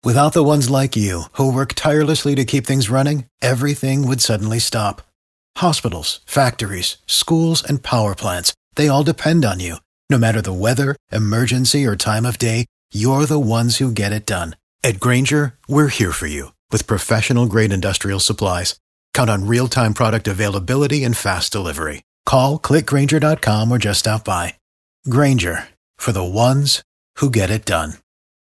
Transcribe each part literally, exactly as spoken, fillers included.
Without the ones like you, who work tirelessly to keep things running, everything would suddenly stop. Hospitals, factories, schools, and power plants, they all depend on you. No matter the weather, emergency, or time of day, you're the ones who get it done. At Grainger, we're here for you with professional-grade industrial supplies. Count on real-time product availability and fast delivery. Call, click Grainger dot com, or just stop by. Grainger, for the ones who get it done.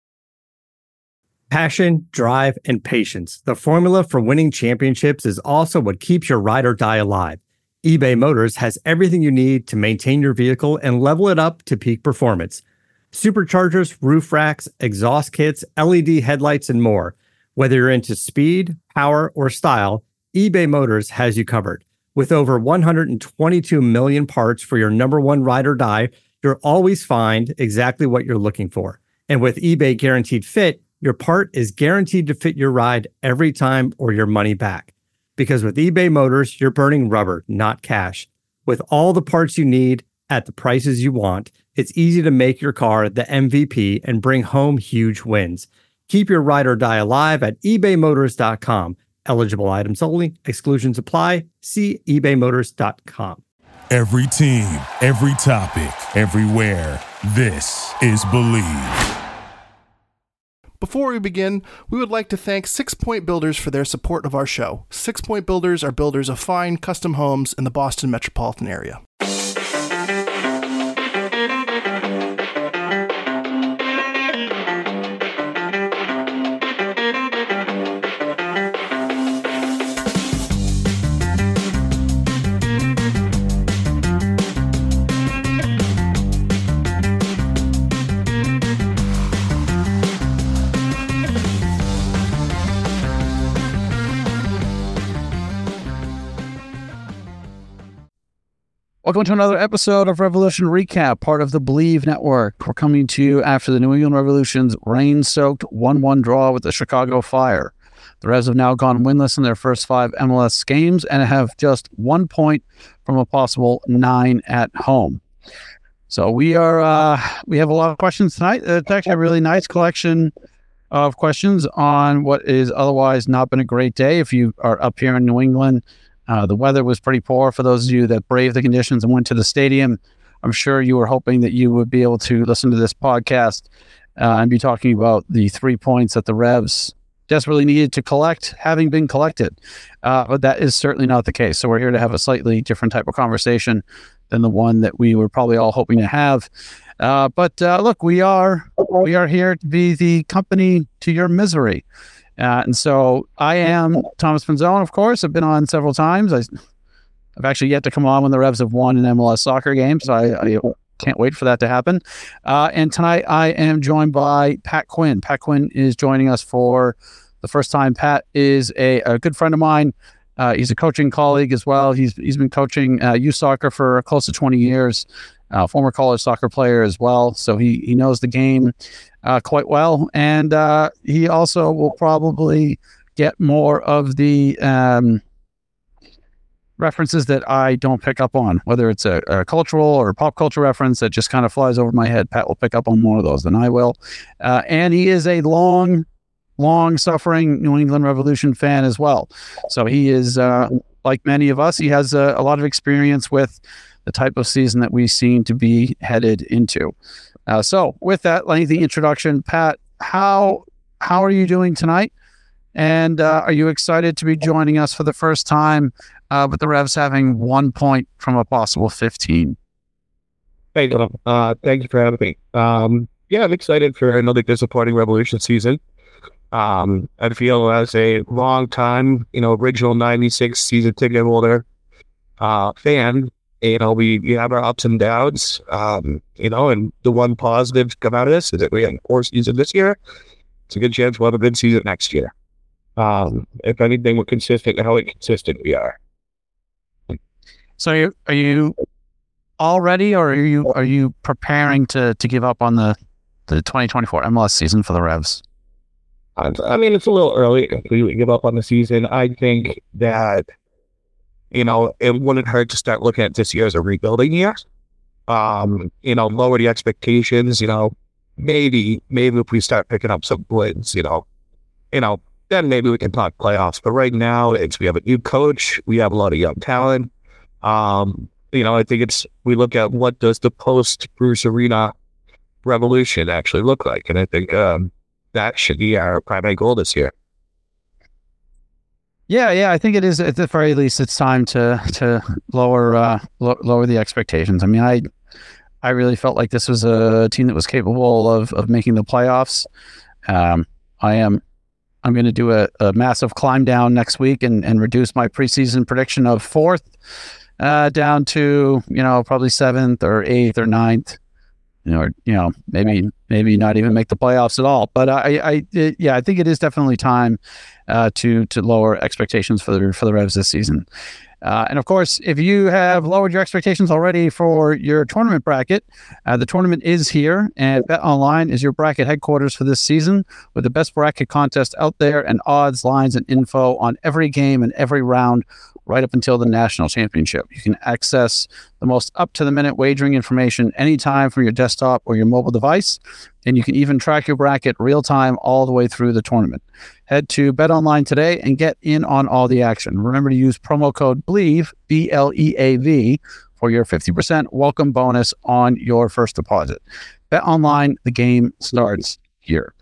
Passion, drive, and patience. The formula for winning championships is also what keeps your ride or die alive. eBay Motors has everything you need to maintain your vehicle and level it up to peak performance. Superchargers, roof racks, exhaust kits, L E D headlights, and more. Whether you're into speed, power, or style, eBay Motors has you covered. With over one hundred twenty-two million parts for your number one ride or die, you'll always find exactly what you're looking for. And with eBay Guaranteed Fit, your part is guaranteed to fit your ride every time or your money back. Because with eBay Motors, you're burning rubber, not cash. With all the parts you need at the prices you want, it's easy to make your car the M V P and bring home huge wins. Keep your ride or die alive at ebay motors dot com. Eligible items only. Exclusions apply. See ebay motors dot com. Every team, every topic, everywhere. This is Believe. Before we begin, we would like to thank Six Point Builders for their support of our show. Six Point Builders are builders of fine, custom homes in the Boston metropolitan area. Welcome to another episode of Revolution Recap, part of the Believe Network. We're coming to you after the New England Revolution's rain-soaked one one draw with the Chicago Fire. The Revs have now gone winless in their first five M L S games and have just one point from a possible nine at home. So we are uh, we have a lot of questions tonight. It's actually a really nice collection of questions on what is otherwise not been a great day. If you are up here in New England, Uh, the weather was pretty poor for those of you that braved the conditions and went to the stadium. I'm sure you were hoping that you would be able to listen to this podcast uh, and be talking about the three points that the Revs desperately needed to collect, having been collected. Uh, but that is certainly not the case. So we're here to have a slightly different type of conversation than the one that we were probably all hoping to have. Uh, but uh, look, we are we are here to be the company to your misery. Uh, and so I am Thomas Pinzone, of course. I've been on several times. I, I've actually yet to come on when the Revs have won an M L S soccer game, so I, I can't wait for that to happen. Uh, and tonight I am joined by Pat Quinn. Pat Quinn is joining us for the first time. Pat is a, a good friend of mine. Uh, he's a coaching colleague as well. He's He's been coaching uh, youth soccer for close to twenty years, uh, former college soccer player as well. So he, he knows the game Uh, quite well, and uh, he also will probably get more of the um, references that I don't pick up on, whether it's a, a cultural or pop culture reference that just kind of flies over my head. Pat will pick up on more of those than I will, uh, and he is a long, long-suffering New England Revolution fan as well. So he is, uh, like many of us, he has a, a lot of experience with the type of season that we seem to be headed into. Uh, so with that lengthy introduction, Pat, how how are you doing tonight? And uh, are you excited to be joining us for the first time uh, with the Revs having one point from a possible fifteen? Hey, uh, thank you for having me. Um, yeah, I'm excited for another disappointing Revolution season. Um, I feel as a long time, you know, original ninety-six season ticket holder uh, fan, you know, we, we have our ups and downs, um, you know, and the one positive to come out of this is that we had a poor season this year. It's a good chance we'll have a good season next year. Um, if anything, we're consistent in how inconsistent we are. So are you, are you all ready, or are you are you preparing to, to give up on the, the twenty twenty-four M L S season for the Revs? I, I mean, it's a little early to completely give up on the season. I think that, you know, it wouldn't hurt to start looking at this year as a rebuilding year. Um, you know, lower the expectations, you know, maybe, maybe if we start picking up some wins, you know, you know, then maybe we can talk playoffs. But right now, it's we have a new coach. We have a lot of young talent. Um, you know, I think it's we look at what does the post Bruce Arena revolution actually look like, and I think um, that should be our primary goal this year. Yeah, yeah, I think it is. At the very least, it's time to to lower uh, lo- lower the expectations. I mean, I I really felt like this was a team that was capable of of making the playoffs. Um, I am I'm going to do a, a massive climb down next week and and reduce my preseason prediction of fourth uh, down to you know probably seventh or eighth or ninth. You know, or, you know, maybe maybe not even make the playoffs at all. But I, I, it, yeah, I think it is definitely time uh, to to lower expectations for the for the Revs this season. Uh, and of course, if you have lowered your expectations already for your tournament bracket, uh, the tournament is here, and BetOnline is your bracket headquarters for this season, with the best bracket contest out there and odds, lines, and info on every game and every round, right up until the national championship. You can access the most up-to-the-minute wagering information anytime from your desktop or your mobile device, and you can even track your bracket real-time all the way through the tournament. Head to BetOnline today and get in on all the action. Remember to use promo code BLEAV, B L E A V, for your fifty percent welcome bonus on your first deposit. BetOnline, the game starts here.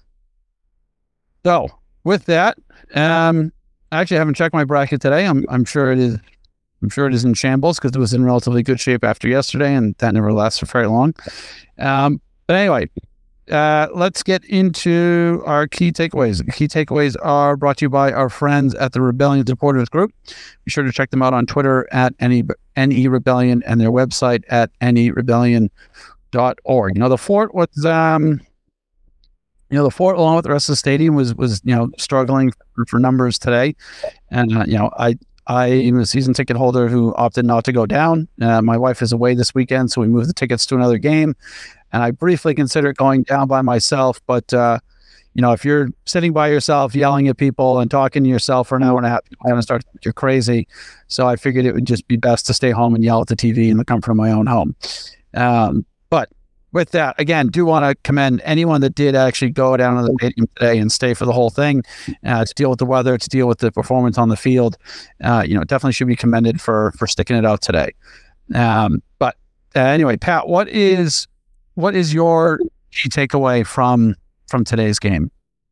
So, with that, um, I actually haven't checked my bracket today. I'm I'm sure it is I'm sure it is in shambles because it was in relatively good shape after yesterday, and that never lasts for very long. Um, but anyway, uh, let's get into our key takeaways. The key takeaways are brought to you by our friends at the Rebellion Supporters Group. Be sure to check them out on Twitter at N E Rebellion and their website at N E rebellion dot org. You know, the fort was um You know, the fort, along with the rest of the stadium, was was you know struggling for, for numbers today, and uh, you know, I I am a season ticket holder who opted not to go down. Uh, my wife is away this weekend, so we moved the tickets to another game, and I briefly considered going down by myself. But uh, you know, if you're sitting by yourself, yelling at people and talking to yourself for an hour and a half, I'm gonna start. You're crazy. So I figured it would just be best to stay home and yell at the T V in the comfort of my own home. Um, but with that, again, do want to commend anyone that did actually go down to the stadium today and stay for the whole thing, uh, to deal with the weather, to deal with the performance on the field. Uh, you know, definitely should be commended for for sticking it out today. Um, but uh, anyway, Pat, what is what is your key takeaway from from today's game?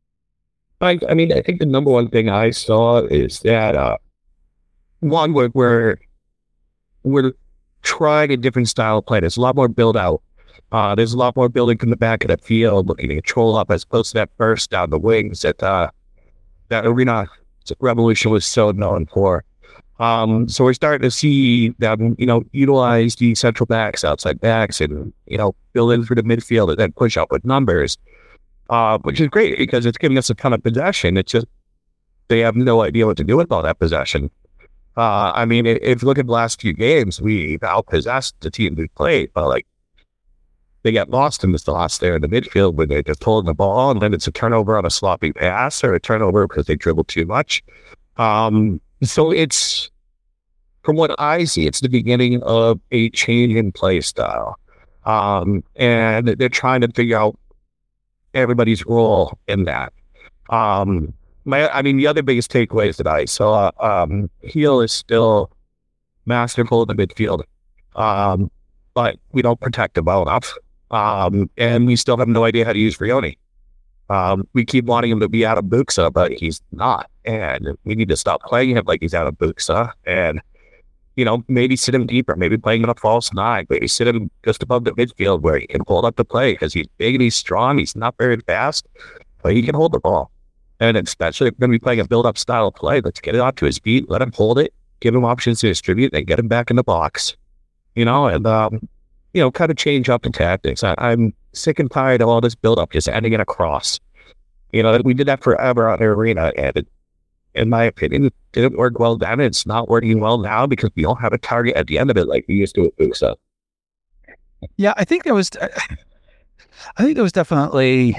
I, I mean, I think the number one thing I saw is that uh, one, we're, we're we're trying a different style of play. There's a lot more build out. Uh, there's a lot more building from the back of the field, looking to control up as opposed to that burst down the wings that uh, that Arena Revolution was so known for. Um, so we're starting to see them, you know, utilize the central backs, outside backs, and, you know, build in through the midfield and then push up with numbers, uh, which is great because it's giving us a ton of possession. It's just they have no idea what to do with all that possession. Uh, I mean, if you look at the last few games, we've outpossessed the team we played, but like, they get lost in this lost there in the midfield when they're just holding the ball, and then it's a turnover on a sloppy pass or a turnover because they dribble too much. Um, so it's, from what I see, it's the beginning of a change in play style. Um, and they're trying to figure out everybody's role in that. Um, my, I mean, the other biggest takeaways that I saw, um, Heel is still masterful in the midfield, um, but we don't protect him well enough. Um, and we still have no idea how to use Vrioni. Um, we keep wanting him to be out of Buxa, but he's not. And we need to stop playing him like he's out of Buxa. And, you know, maybe sit him deeper, maybe playing in a false nine, maybe sit him just above the midfield where he can hold up the play because he's big and he's strong. He's not very fast, but he can hold the ball. And especially if we're going to be playing a build-up style of play, let's get it onto his feet, let him hold it, give him options to distribute, and get him back in the box. You know, and, um, you know, kind of change up the tactics. I, I'm sick and tired of all this build-up just ending in a cross. You know, we did that forever on the Arena, and it, in my opinion, it didn't work well then. It's not working well now because we don't have a target at the end of it like we used to with Buxa. Yeah, I think there was, I think there was definitely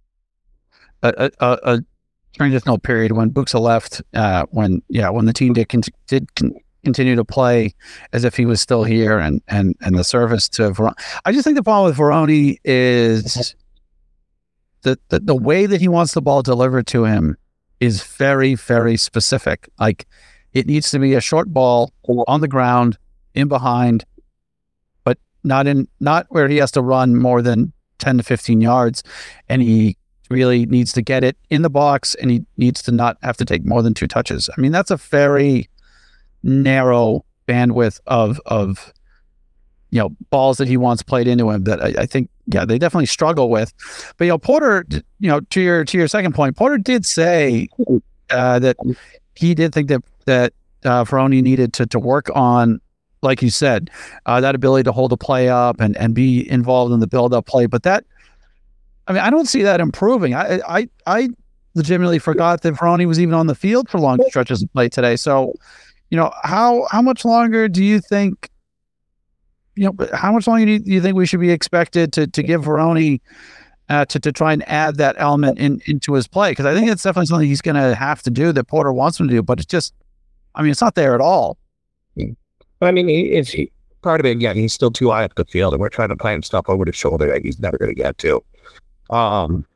a, a, a transitional period when Buxa left, uh, when, yeah, when the team did, con- did con- continue to play as if he was still here, and and and the service to Ver- I just think the problem with Vrioni is the, the the way that he wants the ball delivered to him is very, very specific. Like, it needs to be a short ball on the ground, in behind, but not in not where he has to run more than ten to fifteen yards, and he really needs to get it in the box, and he needs to not have to take more than two touches. I mean, that's a very narrow bandwidth of of you know balls that he wants played into him that I, I think yeah they definitely struggle with. But you know Porter, you know to your to your second point, Porter did say uh, that he did think that that uh, Ferroni needed to to work on, like you said, uh, that ability to hold a play up and and be involved in the build up play. But that, I mean, I don't see that improving. I I I legitimately forgot that Ferroni was even on the field for long stretches of play today. So, you know, how how much longer do you think? You know, how much longer do you, do you think we should be expected to to give Ferroni uh, to to try and add that element in into his play? Because I think it's definitely something he's going to have to do, that Porter wants him to do. But it's just, I mean, it's not there at all. I mean, he, it's he, part of it. Again, he's still too high up the field, and we're trying to plan stuff over his shoulder that he's never going to get to. Um,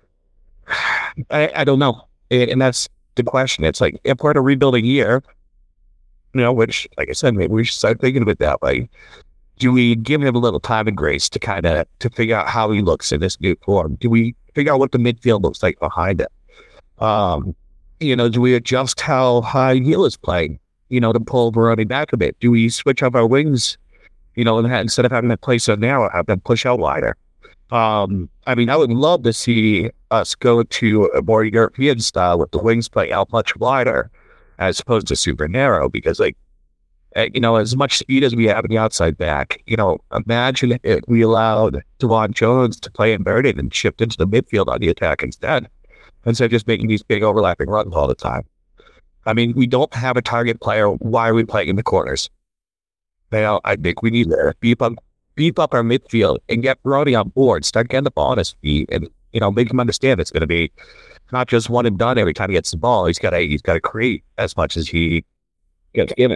I, I don't know, and that's the question. It's like, if we're in a rebuilding year, you know, which, like I said, maybe we should start thinking of it that way. Do we give him a little time and grace to kind of to figure out how he looks in this new form? Do we figure out what the midfield looks like behind it? Um, you know, do we adjust how high heel is playing? You know, to pull Ferroni back a bit. Do we switch up our wings? You know, and have, instead of having to play so narrow, have them push out wider. Um, I mean, I would love to see us go to a more European style with the wings playing out much wider as opposed to super narrow, because, like, you know, as much speed as we have in the outside back, you know, imagine if we allowed DeJuan Jones to play inverted and shift into the midfield on the attack instead, instead of just making these big overlapping runs all the time. I mean, we don't have a target player. Why are we playing in the corners? Now, I think we need to beef up, beef up our midfield and get Ferroni on board, start getting the ball on his feet, and, you know, make him understand it's going to be not just one and done every time he gets the ball. He's got to he's got to create as much as he gets given.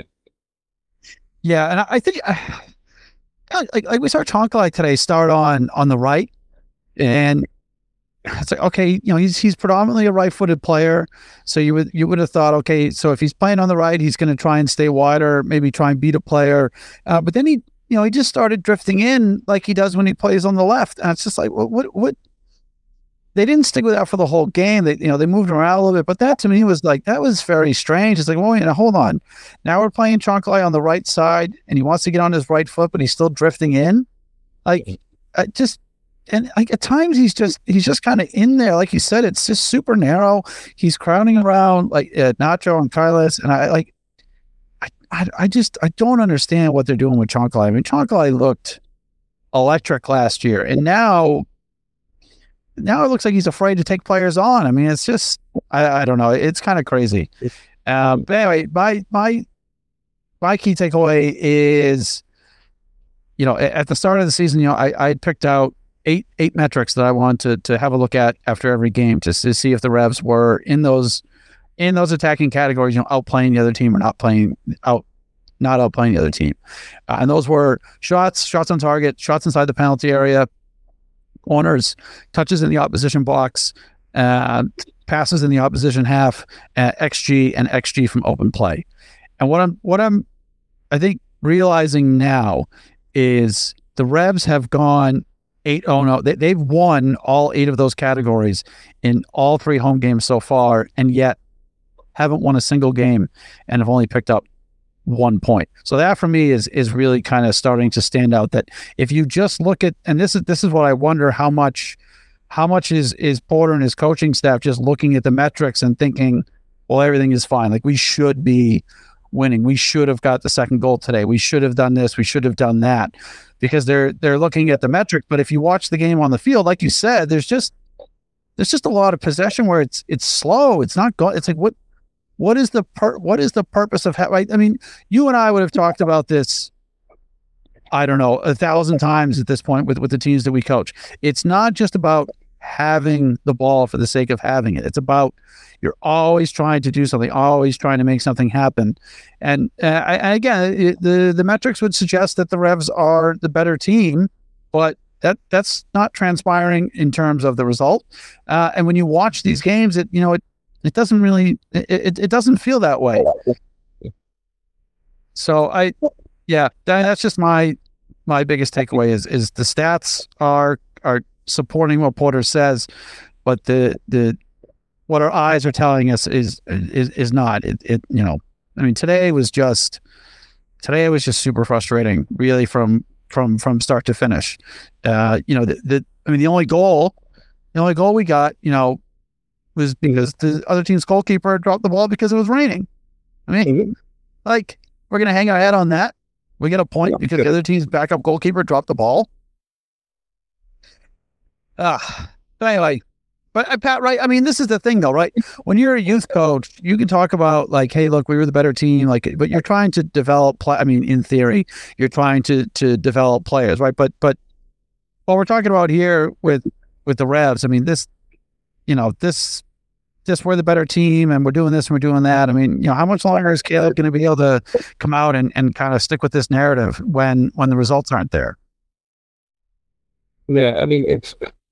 Yeah, and I think uh, like, like we saw Chancalay today start on on the right, and it's like, okay, you know, he's he's predominantly a right-footed player, so you would you would have thought, okay, so if he's playing on the right, he's going to try and stay wider, maybe try and beat a player, uh, but then he, you know, he just started drifting in like he does when he plays on the left, and it's just like, what what what? They didn't stick with that for the whole game. They, you know, they moved around a little bit, but that to me was like, that was very strange. It's like, well, wait, now, hold on. Now we're playing Chancalay on the right side, and he wants to get on his right foot, but he's still drifting in. Like, I just, and like at times he's just, he's just kind of in there. Like you said, it's just super narrow. He's crowding around like uh, Nacho and Kailas, and I like, I, I, I just, I don't understand what they're doing with Chancalay. I mean, Chancalay looked electric last year, and now. Now it looks like he's afraid to take players on. I mean, it's just, I, I don't know. It's kind of crazy. Um, but anyway, my, my, my key takeaway is, you know, at the start of the season, you know, I, I picked out eight, eight metrics that I wanted to, to have a look at after every game, just to see if the Revs were in those, in those attacking categories, you know, outplaying the other team or not playing out, not outplaying the other team. Uh, and those were shots, shots on target, shots inside the penalty area, corners, touches in the opposition box, uh, passes in the opposition half, uh, X G and X G from open play. And what I'm, what I'm, I think realizing now is the Revs have gone eight oh no. They, they've won all eight of those categories in all three home games so far, and yet haven't won a single game and have only picked up one point. So that for me is is really kind of starting to stand out, that if you just look at, and this is this is what I wonder, how much how much is is Porter and his coaching staff just looking at the metrics and thinking, well, everything is fine. Like, we should be winning. We should have got the second goal today. We should have done this. We should have done that, because they're they're looking at the metric. But if you watch the game on the field, like you said, there's just there's just a lot of possession where it's it's slow. It's not going. It's like, what What is the per- what is the purpose of ha- right? I mean, you and I would have talked about this, I don't know, a thousand times at this point with, with the teams that we coach. It's not just about having the ball for the sake of having it. It's about, you're always trying to do something, always trying to make something happen. And, uh, I, and again, it, the the metrics would suggest that the Revs are the better team, but that that's not transpiring in terms of the result. Uh, and when you watch these games, it you know it it doesn't really it it, it doesn't feel that way. So I, yeah, that, that's just my my biggest takeaway is is the stats are are supporting what Porter says, but the the what our eyes are telling us is is is not. It it you know I mean today was just today was just super frustrating, really from from from start to finish. Uh, you know the, the I mean the only goal the only goal we got you know was because the other team's goalkeeper dropped the ball because it was raining. I mean, mm-hmm. like. We're going to hang our head on that. We get a point yeah, because good. the other team's backup goalkeeper dropped the ball. Ah, uh, anyway, but uh, Pat, right? I mean, this is the thing, though, right? When you're a youth coach, you can talk about like, "Hey, look, we were the better team." Like, but you're trying to develop. Play- I mean, in theory, you're trying to to develop players, right? But but what we're talking about here with with the Revs, I mean, this, you know, this. Just we're the better team and we're doing this and we're doing that. I mean, you know, how much longer is Caleb going to be able to come out and, and kind of stick with this narrative when when the results aren't there? Yeah, I mean, it's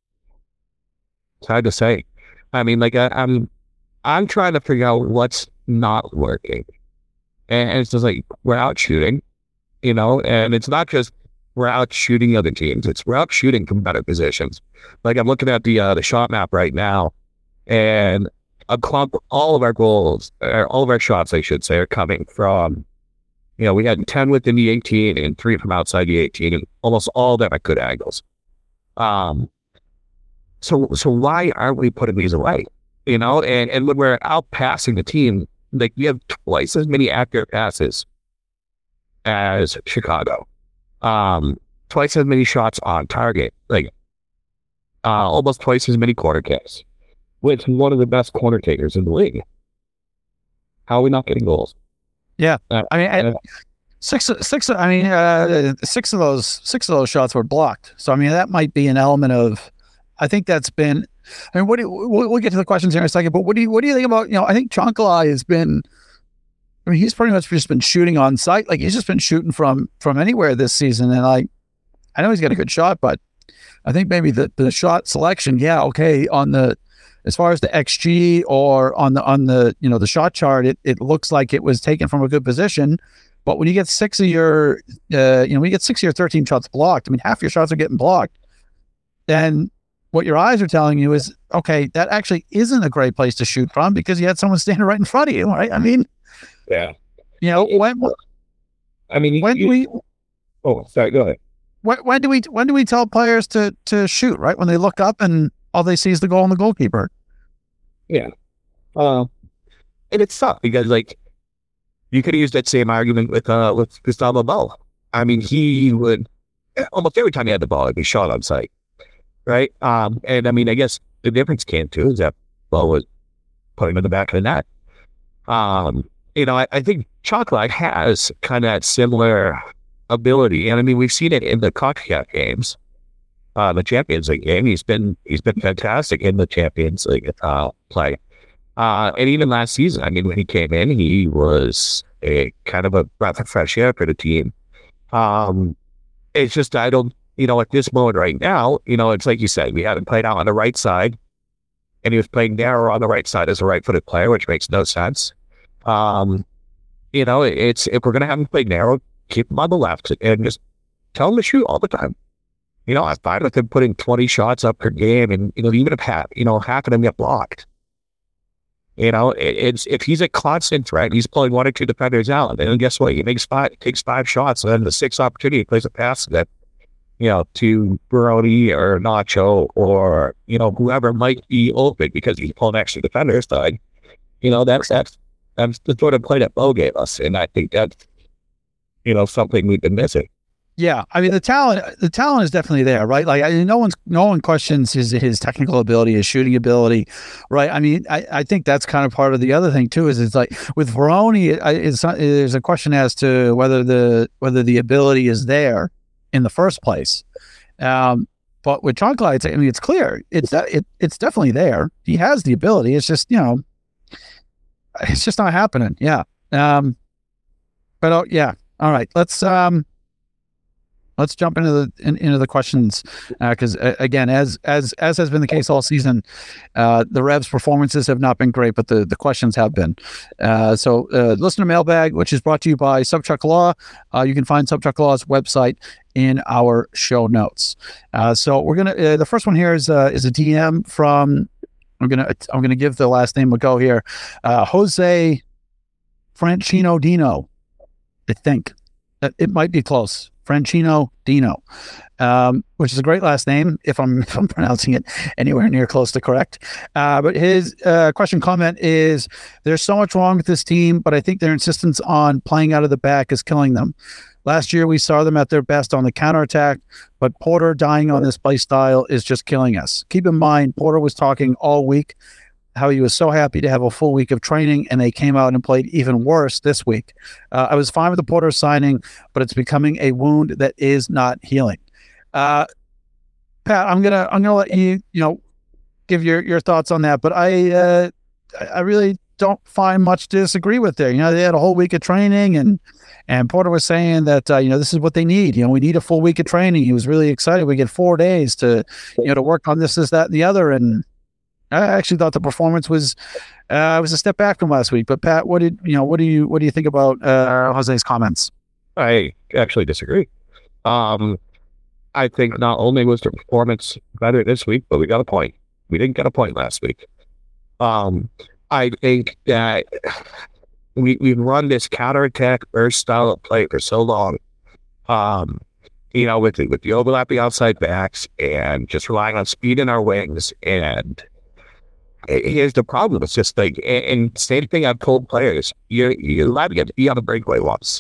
it's hard to say. I mean, like I, I'm I'm trying to figure out what's not working, and, and it's just like we're out shooting, you know, and it's not just we're out shooting other teams. It's we're out shooting from better positions. Like I'm looking at the uh, the shot map right now, and a clump, all of our goals, or all of our shots, I should say, are coming from, you know, we had ten within the eighteen and three from outside the eighteen, and almost all of them at good angles. Um, so, so why aren't we putting these away? You know, and, and when we're out passing the team, like we have twice as many accurate passes as Chicago, um, twice as many shots on target, like uh, almost twice as many corner kicks. With one of the best corner takers in the league. How are we not getting goals? Yeah, uh, I mean, I, six, six. I mean, uh, six of those, six of those shots were blocked. So, I mean, that might be an element of. I think that's been. I mean, what do you, we'll, we'll get to the questions here in a second. But what do you, what do you think about? You know, I think Chancalay has been. I mean, he's pretty much just been shooting on sight. Like he's just been shooting from from anywhere this season. And I, I know he's got a good shot, but I think maybe the the shot selection. Yeah, okay, on the. As far as the X G or on the on the you know the shot chart, it, it looks like it was taken from a good position. But when you get six of your uh, you know when you get six of your thirteen shots blocked, I mean half your shots are getting blocked. Then what your eyes are telling you is okay, that actually isn't a great place to shoot from because you had someone standing right in front of you, right? I mean, yeah, you know when I mean when you, we oh sorry go ahead when, when do we when do we tell players to to shoot right when they look up and all they see is the goal and the goalkeeper? Yeah. Uh, and it's tough because, like, you could use that same argument with uh, with Gustavo Bell. I mean, he would, almost every time he had the ball, he'd be shot on sight, right? Um, and, I mean, I guess the difference came, too, is that Bell was putting in the back of the net. Um, you know, I, I think Chancalay has kind of that similar ability. And, I mean, we've seen it in the CONCACAF games. Uh, the Champions League game, he's been he's been fantastic in the Champions League uh, play, uh, and even last season. I mean, when he came in, he was a kind of a breath of fresh air for the team. Um, it's just I don't, you know, at this moment right now, you know, it's like you said, we haven't played out on the right side, and he was playing narrow on the right side as a right-footed player, which makes no sense. Um, you know, it's if we're gonna have him play narrow, keep him on the left and just tell him to shoot all the time. You know, I'm fine with him putting twenty shots up per game, and you know, even if half, you know, half of them get blocked. You know, it, it's if he's a constant threat, he's pulling one or two defenders out, and then guess what? He makes five, takes five shots, and then the sixth opportunity, he plays a pass that, you know, to Brody or Nacho or you know whoever might be open because he's pulling extra defenders. So, I, you know, that's that's that's the sort of play that Bo gave us, and I think that's you know something we've been missing. Yeah, I mean the talent, the talent is definitely there, right? Like I, no one's, no one questions his his technical ability, his shooting ability, right? I mean, I, I think that's kind of part of the other thing too. Is it's like with Varone, it's not, there's a question as to whether the whether the ability is there in the first place. Um, but with Chancalay, it's, I mean, it's clear it's it it's definitely there. He has the ability. It's just you know, it's just not happening. Yeah. Um, but oh yeah, all right. Let's um. let's jump into the in, into the questions because uh, again, as as as has been the case all season, uh, the Revs' performances have not been great, but the, the questions have been. Uh, so, uh, listener mailbag, which is brought to you by Subchuck Law. Uh, you can find Subchuck Law's website in our show notes. Uh, so we're gonna uh, the first one here is uh, is a D M from. I'm gonna I'm gonna give the last name a go here. Uh, Jose Franchino Dino, I think. It might be close. Franchino Dino, um, which is a great last name if I'm if I'm pronouncing it anywhere near close to correct. Uh, but his uh, question comment is: there's so much wrong with this team, but I think their insistence on playing out of the back is killing them. Last year we saw them at their best on the counterattack, but Porter dying on this play style is just killing us. Keep in mind, Porter was talking all week how he was so happy to have a full week of training, and they came out and played even worse this week. Uh, I was fine with the Porter signing, but it's becoming a wound that is not healing. Uh, Pat, I'm gonna I'm gonna let you you know give your, your thoughts on that, but I uh, I really don't find much to disagree with there. You know, they had a whole week of training, and and Porter was saying that uh, you know this is what they need. You know, we need a full week of training. He was really excited. We get four days to you know to work on this, this, that, and the other, and I actually thought the performance was uh, was a step back from last week. But Pat, what did you know? What do you what do you think about uh, Jose's comments? I actually disagree. Um, I think not only was the performance better this week, but we got a point. We didn't get a point last week. Um, I think that we we've run this counterattack burst style of play for so long. Um, you know, with the, with the overlapping outside backs and just relying on speed in our wings. And here's the problem. It's just like, and same thing I've told players, you're, you're allowed to get to be on a breakaway once.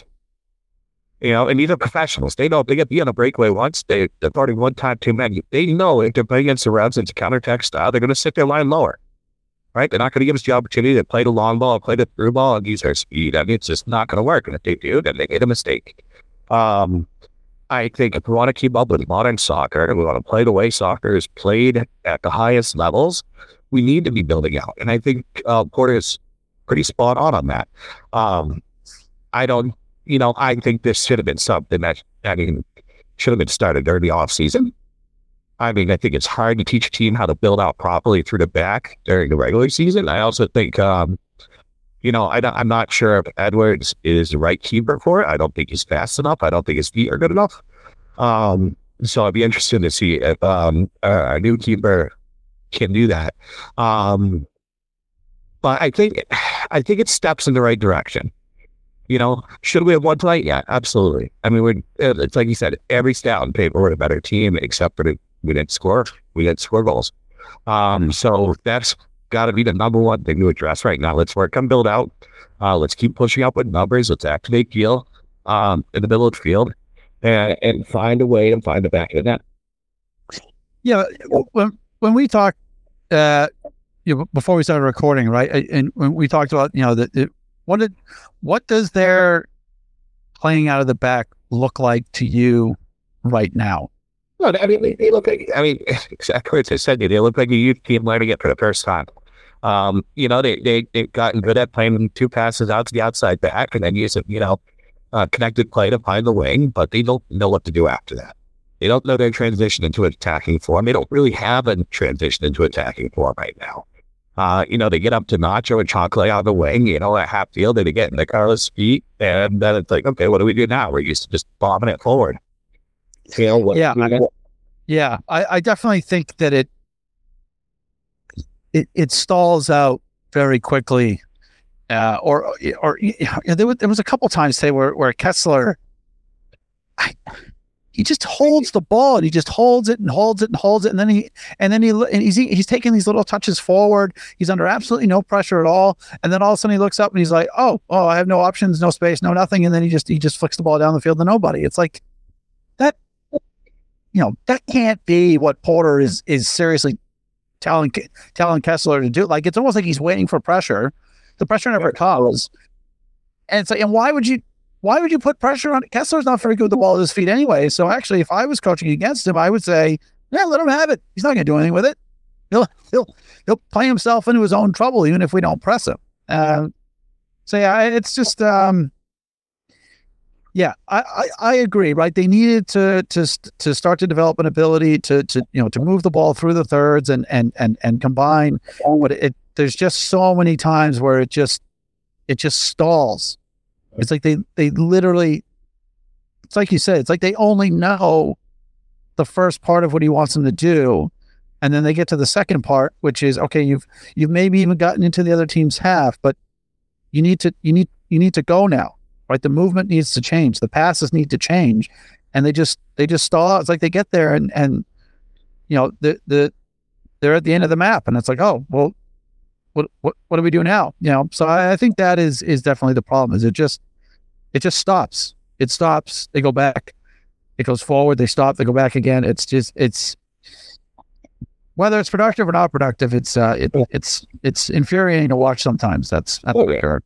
You know, and these are professionals. They know if they get to be on a breakaway once, they, they've already one time too many. They know if they're playing against the Revs, it's a counterattack style, they're going to sit their line lower. Right? They're not going to give us the opportunity to play the long ball, play the through ball, and use our speed. I mean, it's just not going to work. And if they do, then they made a mistake. Um, I think if we want to keep up with modern soccer, and we want to play the way soccer is played at the highest levels, we need to be building out. And I think uh, Porter is pretty spot on on that. Um, I don't, you know, I think this should have been something that, I mean, should have been started during the off season. I mean, I think it's hard to teach a team how to build out properly through the back during the regular season. I also think, um, you know, I I'm not sure if Edwards is the right keeper for it. I don't think he's fast enough. I don't think his feet are good enough. Um, so I'd be interested to see if um, a, a new keeper can do that. Um, but I think I think it steps in the right direction. You know, should we have won tonight? Yeah, absolutely. I mean, we're, it's like you said, every stat on paper, we're a better team, except for the, we didn't score. We didn't score goals. Um, so that's got to be the number one thing to address right now. Let's work on build out. Uh, let's keep pushing up with numbers. Let's activate Gil um, in the middle of the field and, and find a way to find the back of the net. Yeah, when when we talked, uh, you know, before we started recording, right, and when we talked about, you know, the, the what did what does their playing out of the back look like to you right now? No, I mean, they, they look like, I mean, exactly what I said, they look like a youth team learning it for the first time. Um, you know, they, they, they've gotten good at playing two passes out to the outside back and then use it, you know, uh, connected play to find the wing, but they don't know what to do after that. They don't know their transition into attacking form. They don't really have a transition into attacking form right now. Uh, you know, they get up to Nacho and Chocolate on the wing, you know, at half field, they get in the Carlos feet, and then it's like, okay, what do we do now? We're used to just bombing it forward. You know, what, yeah, I, yeah, I, I definitely think that it, it it stalls out very quickly, uh, or or you know, there was there was a couple times say where where Kessler, I, he just holds the ball and he just holds it and holds it and holds it, and then he and then he and he's he's taking these little touches forward. He's under absolutely no pressure at all, and then all of a sudden he looks up and he's like, oh oh, I have no options, no space, no nothing, and then he just he just flicks the ball down the field to nobody. It's like that. You know, that can't be what Porter is is seriously telling telling Kessler to do. Like, it's almost like he's waiting for pressure. The pressure never comes. And it's like, and why would you why would you put pressure on Kessler's not very good with the ball at his feet anyway. So actually, if I was coaching against him, I would say, yeah, let him have it. He's not gonna do anything with it. He'll he'll he'll play himself into his own trouble, even if we don't press him. Uh, so yeah, it's just um Yeah, I, I, I agree. Right, they needed to to to start to develop an ability to to you know to move the ball through the thirds and and and and combine. But it there's just so many times where it just it just stalls. It's like they they literally. It's like you said. It's like they only know the first part of what he wants them to do, and then they get to the second part, which is okay. You've you've maybe even gotten into the other team's half, but you need to you need you need to go now. Right, the movement needs to change. The passes need to change, and they just they just stall out. It's like they get there and and you know the the they're at the end of the map, and it's like, oh well, what what what do we do now? You know, so I, I think that is is definitely the problem. Is it just it just stops. It stops. They go back. It goes forward. They stop. They go back again. It's just it's whether it's productive or not productive. It's uh it, it's it's infuriating to watch sometimes. That's that's Oh, for yeah. sure.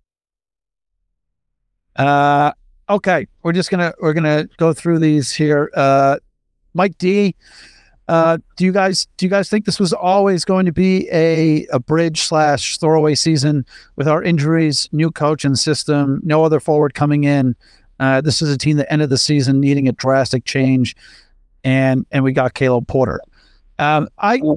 Uh, okay, we're just gonna we're gonna go through these here. Uh, Mike D, uh, do you guys do you guys think this was always going to be a a bridge slash throwaway season with our injuries, new coach and system, no other forward coming in? Uh, this is a team that ended the season needing a drastic change, and and we got Caleb Porter. Um, I, you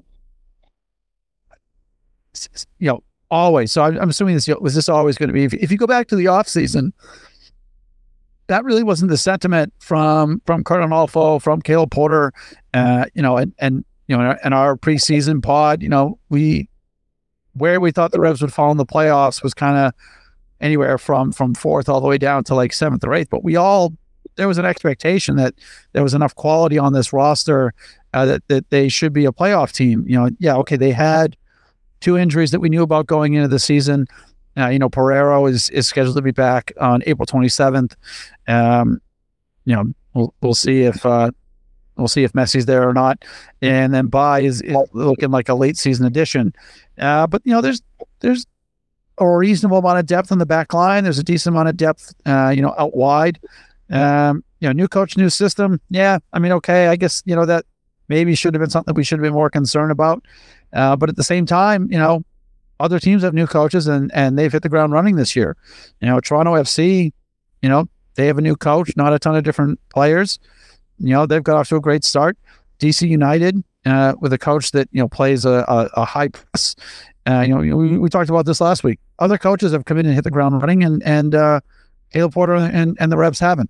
know, always. So I'm, I'm assuming this was this always going to be. If, if you go back to the offseason, that really wasn't the sentiment from from Cardinal Alfo, from Caleb Porter, uh, you know, and and you know, in our preseason pod, you know, we where we thought the Revs would fall in the playoffs was kind of anywhere from from fourth all the way down to like seventh or eighth. But we all there was an expectation that there was enough quality on this roster uh, that that they should be a playoff team. You know, yeah, okay, they had two injuries that we knew about going into the season. Uh, you know, Pereiro is is scheduled to be back on April twenty-seventh. Um, you know, we'll we'll see if uh, we'll see if Messi's there or not. And then Bai is, is looking like a late season addition. Uh, but you know, there's there's a reasonable amount of depth in the back line. There's a decent amount of depth, uh, you know, out wide. Um, you know, new coach, new system. Yeah, I mean, okay, I guess you know that maybe should have been something we should have been more concerned about. Uh, but at the same time, you know, other teams have new coaches and, and they've hit the ground running this year. You know, Toronto F C, you know, they have a new coach, not a ton of different players. You know, they've got off to a great start. D C United, uh, with a coach that, you know, plays a, a, a high press. Uh, you know, we, we talked about this last week. Other coaches have come in and hit the ground running, and, and uh, Caleb Porter and, and the Revs haven't.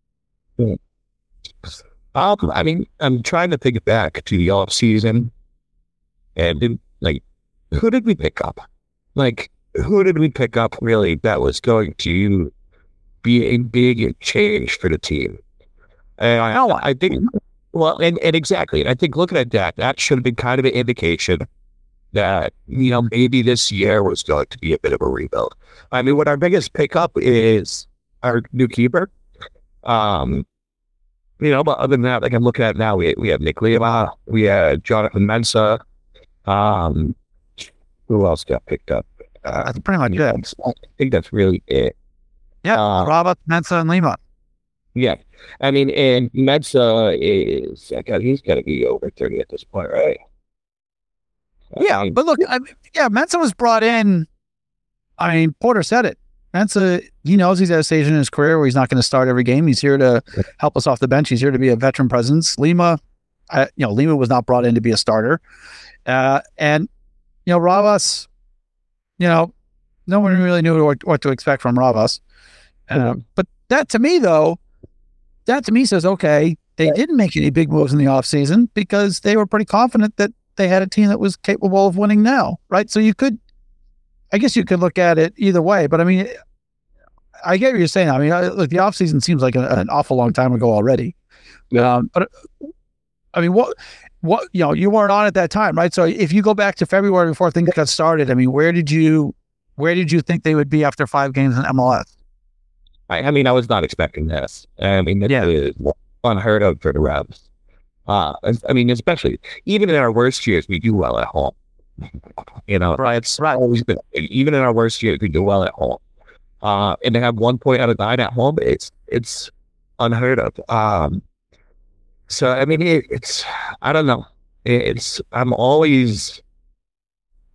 Um, I mean, I'm trying to think back to the off season, and like, who did we pick up? Like, who did we pick up really that was going to be a big change for the team? And I, I think, well, and, and exactly, and I think looking at that, that should have been kind of an indication that, you know, maybe this year was going to be a bit of a rebuild. I mean, what our biggest pickup is our new keeper. Um, you know, but other than that, like I'm looking at now, we we have Nick Lima, we have Jonathan Mensah. Um, who else got picked up? Uh, That's pretty much yeah, it. I think that's really it. Yeah, Uh, Robert, Mensah, and Lima. Yeah, I mean, and Mensah is, I got, he's got to be over thirty at this point, right? Yeah, I mean, but look, I, yeah, Mensah was brought in. I mean, Porter said it. Mensah, he knows he's at a stage in his career where he's not going to start every game. He's here to help us off the bench. He's here to be a veteran presence. Lima, uh, you know, Lima was not brought in to be a starter. Uh, and, you know, Ravas, you know, no one really knew what, what to expect from Ravas. Uh, but that to me, though, that to me says, okay, they didn't make any big moves in the offseason because they were pretty confident that they had a team that was capable of winning now, right? So you could, I guess you could look at it either way, but I mean, I get what you're saying. I mean, I, look, the offseason seems like a, an awful long time ago already. Um, but I mean, what, what, you know, you weren't on at that time, right? So if you go back to February before things got started, I mean, where did you, where did you think they would be after five games in M L S? I, I mean, I was not expecting this. I mean, this Yeah. is unheard of for the Revs. Uh, I mean, especially even in our worst years, we do well at home. You know, Right, it's right. always been, even in our worst years, we do well at home. Uh, and to have one point out of nine at home, it's it's unheard of. Um, so I mean, it, it's I don't know. It, it's I'm always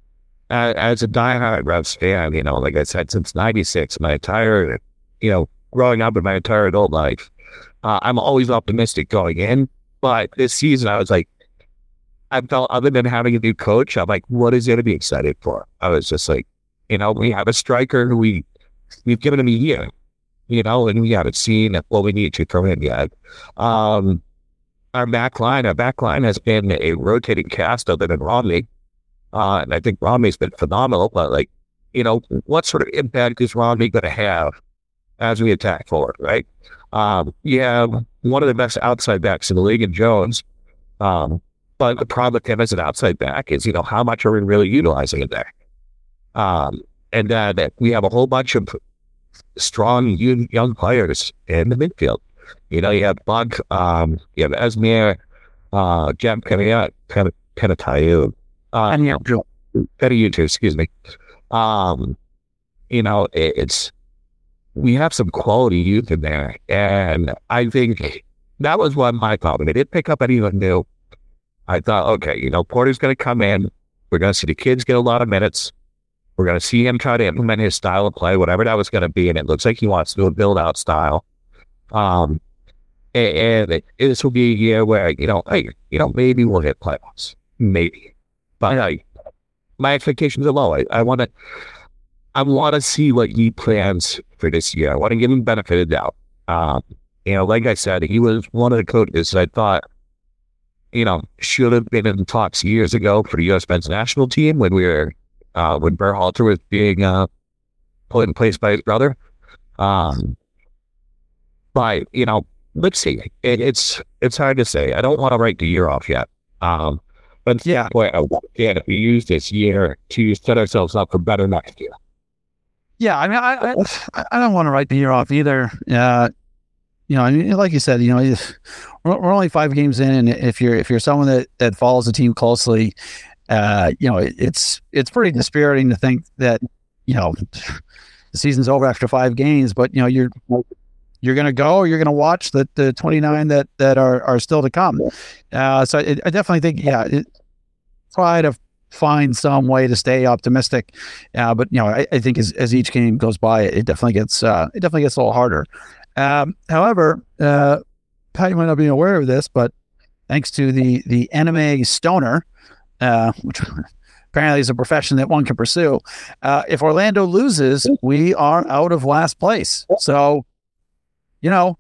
uh, as a diehard Revs fan. You know, like I said, since ninety-six, my entire you know growing up in my entire adult life. Uh, I'm always optimistic going in, but this season I was like, I felt other than having a new coach, I'm like, what is there to be excited for? I was just like, you know, we have a striker who we, we've given him a year, you know, and we haven't seen what we need to from him yet. Um, our back line, our back line has been a rotating cast other than Romney. Uh, and I think Romney's been phenomenal, but like, you know, what sort of impact is Romney going to have as we attack forward, right? Um, you have one of the best outside backs in the league in Jones. Um, but the problem with him as an outside back is, you know, how much are we really utilizing it there? Um, and then uh, we have a whole bunch of strong young players in the midfield. You know, you have Bug, um, you have Esmir, uh, Jeff Penatayu, uh, And yeah, Joe. Petty, excuse me. Um, you know, it, it's, we have some quality youth in there. And I think that was one of my problem. They didn't pick up anyone new. I thought, okay, you know, Porter's going to come in. We're going to see the kids get a lot of minutes. We're going to see him try to implement his style of play, whatever that was going to be. And it looks like he wants to do a build out style. Um, and, and it, this will be a year where, you know, hey, you know, maybe we'll hit playoffs. Maybe. But uh, my expectations are low. I, I want to, I want to see what he plans for this year. I want to give him benefit of doubt. Um, you know, like I said, he was one of the coaches I thought, you know, should have been in the talks years ago for the U S men's national team when we were, uh, when Berhalter was being uh, put in place by his brother. Um, but, you know, let's see. It, it's it's hard to say. I don't want to write the year off yet. Um, but yeah, boy, I want to use this year to set ourselves up for better next year. Yeah, I mean, I I, I don't want to write the year off either. Uh, you know, I mean, like you said, you know, if, we're, we're only five games in, and if you're if you're someone that, that follows the team closely, uh, you know, it, it's it's pretty dispiriting to think that, you know, the season's over after five games, but you know, you're you're gonna go, or you're gonna watch the the twenty-nine that that are are still to come. Uh, so it, I definitely think, yeah, it, try to find some way to stay optimistic. Uh, but you know, I, I think as, as each game goes by, it, it definitely gets uh, it definitely gets a little harder. Um, however, uh, Pat, you might not be aware of this, but thanks to the the N M A Stoner, uh, which apparently is a profession that one can pursue, uh, if Orlando loses, we are out of last place. So, you know,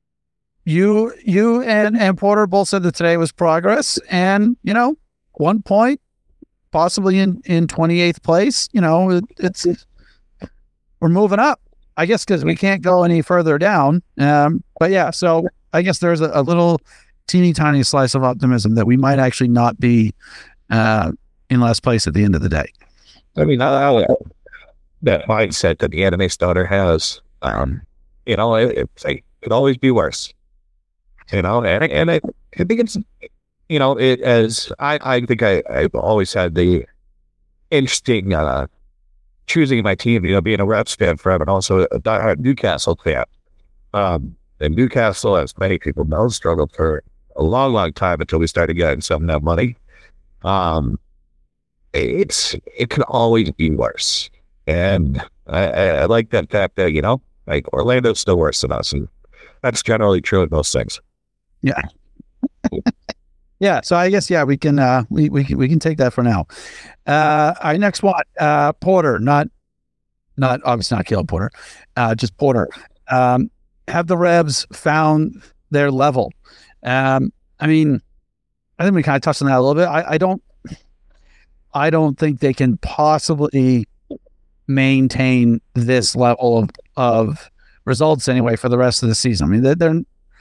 you you and, and Porter both said that today was progress, and you know, one point, possibly in, in twenty-eighth place. You know, it, it's we're moving up, I guess, because we can't go any further down. Um, but yeah, so I guess there's a, a little teeny tiny slice of optimism that we might actually not be uh, in last place at the end of the day. I mean, I, I, that mindset that the N M A Stoner has, um, you know, it, it, it could always be worse. You know, and, and I, I think it's, you know, it as I, I think I, I've always had the interesting uh, choosing my team, you know, being a Revs fan forever, and also a diehard Newcastle fan. Um, and Newcastle, as many people know, struggled for a long, long time until we started getting some of that money. Um, it's it can always be worse, and I, I, I like that fact that, you know, like Orlando's still worse than us, and that's generally true in most things. Yeah. Yeah, so I guess, yeah, we can uh, we we can, we can take that for now. Uh, our next one, uh, Porter, not not obviously not Caleb Porter, uh, just Porter. Um, have the Revs found their level? Um, I mean, I think we kind of touched on that a little bit. I, I don't, I don't think they can possibly maintain this level of of results anyway for the rest of the season. I mean, they're. they're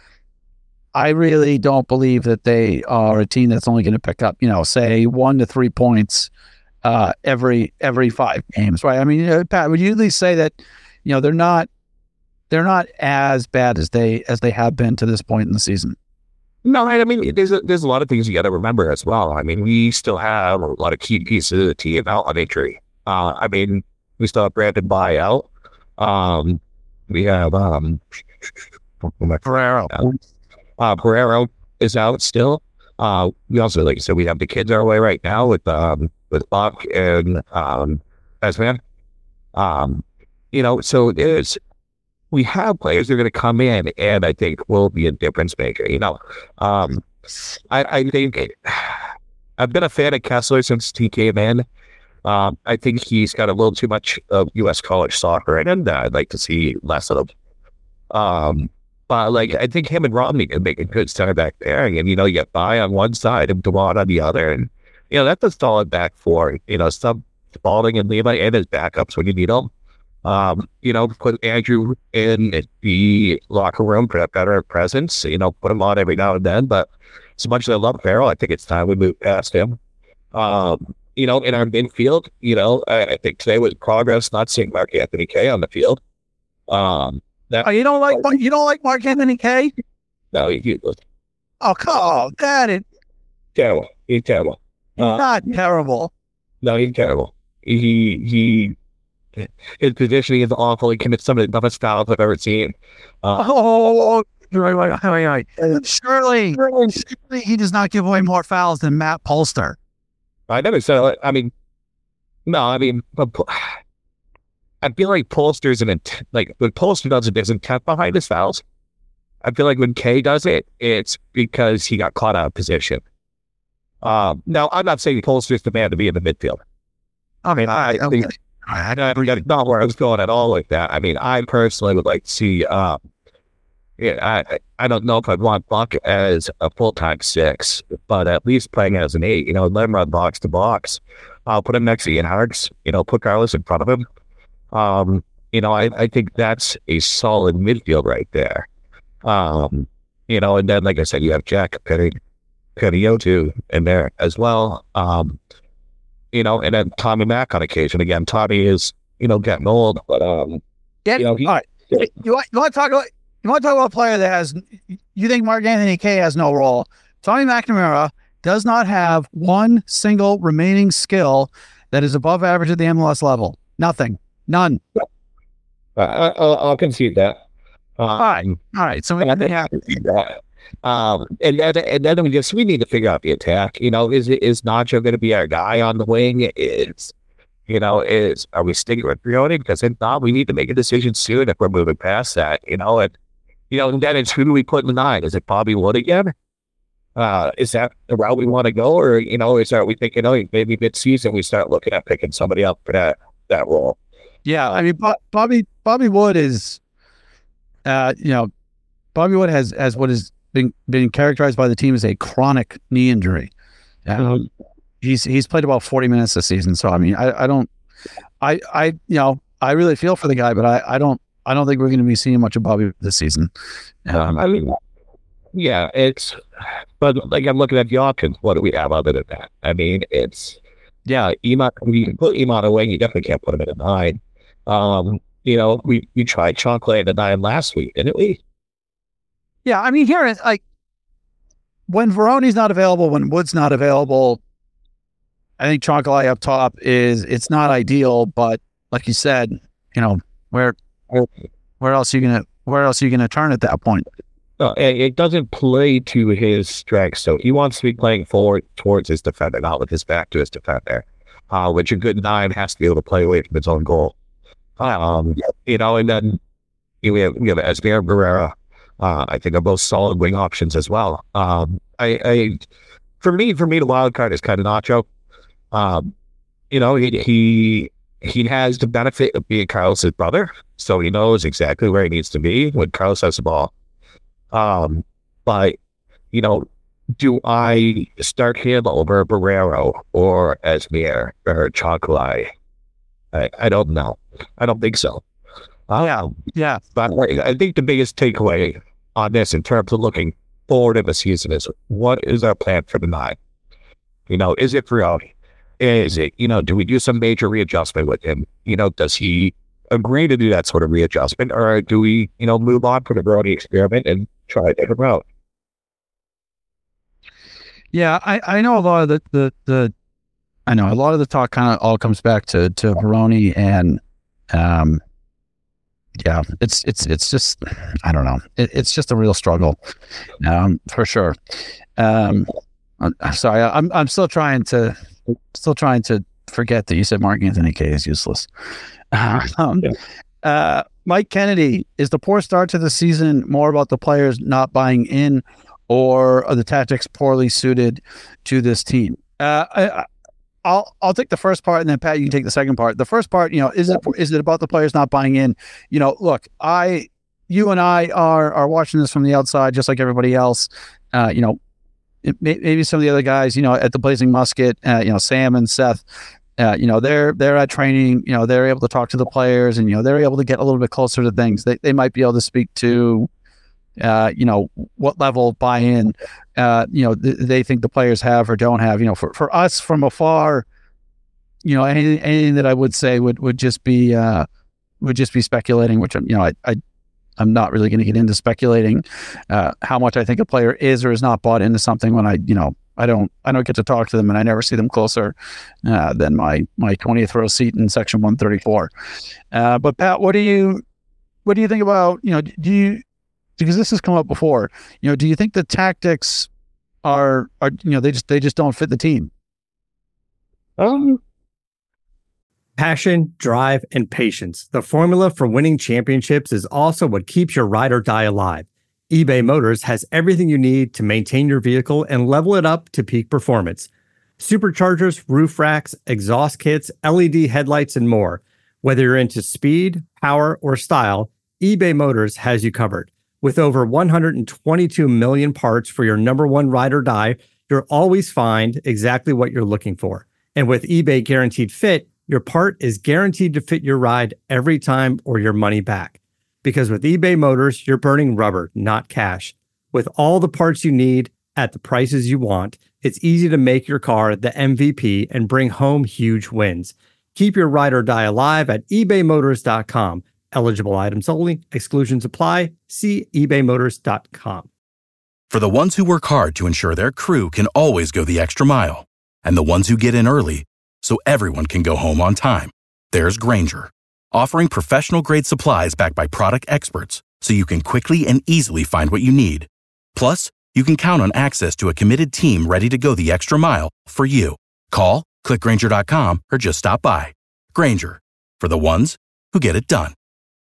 I really don't believe that they are a team that's only going to pick up, you know, say one to three points uh, every every five games, right? I mean, uh, Pat, would you at least say that, you know, they're not they're not as bad as they as they have been to this point in the season? No, I mean, there's a, there's a lot of things you got to remember as well. I mean, we still have a lot of key pieces of the team out on injury. Uh, I mean, we still have Brandon Bye out. Um, we have um, Ferrero. Uh, Uh, Pereiro is out still. Uh, we also, like I said, we have the kids our way right now with um with Buck and um Esman. Um, you know, so there's we have players that are going to come in and I think will be a difference maker. You know, um, I, I think I've been a fan of Kessler since he came in. Um, I think he's got a little too much of U S college soccer, and I'd like to see less of him. Um, but like, I think him and Romney can make a good center back pairing, and you know, you get by on one side and Dumont on the other, and you know that's a solid back four. You know, some Spalding and Lima and his backups when you need them. Um, you know, put Andrew in the locker room for a better presence. You know, put him on every now and then. But as much as I love Farrell, I think it's time we move past him. Um, you know, in our midfield, you know, I, I think today was progress not seeing Mark Anthony Kaye on the field. Um, that, oh, you don't like you don't like Mark Anthony Kaye? No, he, he was. Oh, come on, that is terrible. He's terrible. Uh, not terrible. No, he's terrible. He he. His positioning is awful. He commits some of the dumbest fouls I've ever seen. Uh, oh, right, right, right, right. Surely, surely he does not give away more fouls than Matt Polster. I never said it. I mean, no, I mean, but, I feel like Polster's an int- like when Polster does it, there's intent behind his fouls. I feel like when Kaye does it, it's because he got caught out of position. Um, now, I'm not saying Polster's the man to be in the midfield. I mean, I okay. think. I, I, I, not where I was going at all like that. I mean, I personally would like to see, um, yeah, I I don't know if I'd want Buck as a full-time six, but at least playing as an eight, you know, let him run box to box. I'll put him next to Ian Hartz, you know, put Carlos in front of him. Um, you know, I, I think that's a solid midfield right there. Um, you know, and then, like I said, you have Jack Penny, Peniotu in there as well. Um, You know, and then Tommy Mack on occasion. Again, Tommy is, you know, getting old, but um, Get, you know, he, all right. You want you want to talk about you want to talk about a player that has you think Mark Anthony Kaye has no role. Tommy McNamara does not have one single remaining skill that is above average at the M L S level. Nothing, none. I, I'll, I'll concede that. Uh, all right, all right. So we I think I concede that. Um, and, and, and then we just we need to figure out the attack. You know, is is Nacho going to be our guy on the wing? Is you know, is are we sticking with Brioni? Because if not, we need to make a decision soon if we're moving past that. You know, and you know, and then it's who do we put in the nine? Is it Bobby Wood again? Uh, is that the route we want to go, or you know, is that we thinking, oh, maybe mid-season we start looking at picking somebody up for that that role? Yeah, I mean, Bo- Bobby Bobby Wood is, uh, you know, Bobby Wood has has what is been been characterized by the team as a chronic knee injury. Um, he's he's played about forty minutes this season, so I mean, I, I don't, I I you know, I really feel for the guy, but I, I don't I don't think we're going to be seeing much of Bobby this season. Um, I mean, yeah, it's, but like I'm looking at the options. What do we have other than that? I mean, it's yeah, Iman. We can put Iman away. You definitely can't put him in a nine. Um, you know, we we tried Chocolate in a nine last week, didn't we? Yeah, I mean, here it's like when Veroni's not available, when Wood's not available, I think Chocolate up top is it's not ideal, but like you said, you know, where where else are you gonna where else are you gonna turn at that point? No, it, it doesn't play to his strengths. So he wants to be playing forward towards his defender, not with his back to his defender. Uh, which a good nine has to be able to play away from his own goal. Um, you know, and then we have we have Esmer Barrera. Uh, I think are both solid wing options as well. Um, I, I, for me, for me, the wild card is kind of Nacho. Um, you know, he, he he has the benefit of being Carlos's brother, so he knows exactly where he needs to be when Carlos has the ball. Um, but you know, do I start him over Barrero or Esmer or Chocolate? I, I don't know. I don't think so. Yeah, yeah. But I think the biggest takeaway on this in terms of looking forward in the season is what is our plan for the nine? You know, is it Frioni? Is it, you know, do we do some major readjustment with him? You know, does he agree to do that sort of readjustment, or do we, you know, move on from the Brody experiment and try a different route? Yeah, I, I know a lot of the, the, the I know a lot of the talk kind of all comes back to, to Veroni and, um, yeah, it's it's it's just I don't know. It, it's just a real struggle, um, for sure. Um, I'm, I'm sorry, I'm I'm still trying to still trying to forget that you said Mark Anthony Kaye is useless. Uh, um, Uh, Mike Kennedy, is the poor start to the season more about the players not buying in, or are the tactics poorly suited to this team? Uh, I, I'll I'll take the first part, and then Pat, you can take the second part. The first part, you know, is it is it about the players not buying in? You know, look, I, you and I are are watching this from the outside, just like everybody else. Uh, you know, it, maybe some of the other guys, you know, at the Blazing Musket, uh, you know, Sam and Seth, uh, you know, they're they're at training. You know, they're able to talk to the players, and you know, they're able to get a little bit closer to things. They they might be able to speak to, uh, you know, what level of buy-in, uh, you know, th- they think the players have or don't have. You know, for, for us from afar, you know, anything, anything that I would say would, would just be, uh, would just be speculating, which I'm, you know, I, I, I'm not really going to get into speculating, uh, how much I think a player is or is not bought into something when I, you know, I don't, I don't get to talk to them, and I never see them closer, uh, than my, my twentieth row seat in section one thirty-four. Uh, but Pat, what do you, what do you think about, you know, do you, because this has come up before, you know, do you think the tactics are, are, you know, they just, they just don't fit the team? Um, Passion, drive, and patience. The formula for winning championships is also what keeps your ride or die alive. eBay Motors has everything you need to maintain your vehicle and level it up to peak performance. Superchargers, roof racks, exhaust kits, L E D headlights, and more. Whether you're into speed, power, or style, eBay Motors has you covered. With over one hundred twenty-two million parts for your number one ride or die, you'll always find exactly what you're looking for. And with eBay Guaranteed Fit, your part is guaranteed to fit your ride every time or your money back. Because with eBay Motors, you're burning rubber, not cash. With all the parts you need at the prices you want, it's easy to make your car the M V P and bring home huge wins. Keep your ride or die alive at ebay motors dot com. Eligible items only. Exclusions apply. See ebay motors dot com. For the ones who work hard to ensure their crew can always go the extra mile, and the ones who get in early so everyone can go home on time, there's Grainger, offering professional-grade supplies backed by product experts so you can quickly and easily find what you need. Plus, you can count on access to a committed team ready to go the extra mile for you. Call, click Grainger dot com, or just stop by. Grainger, for the ones who get it done.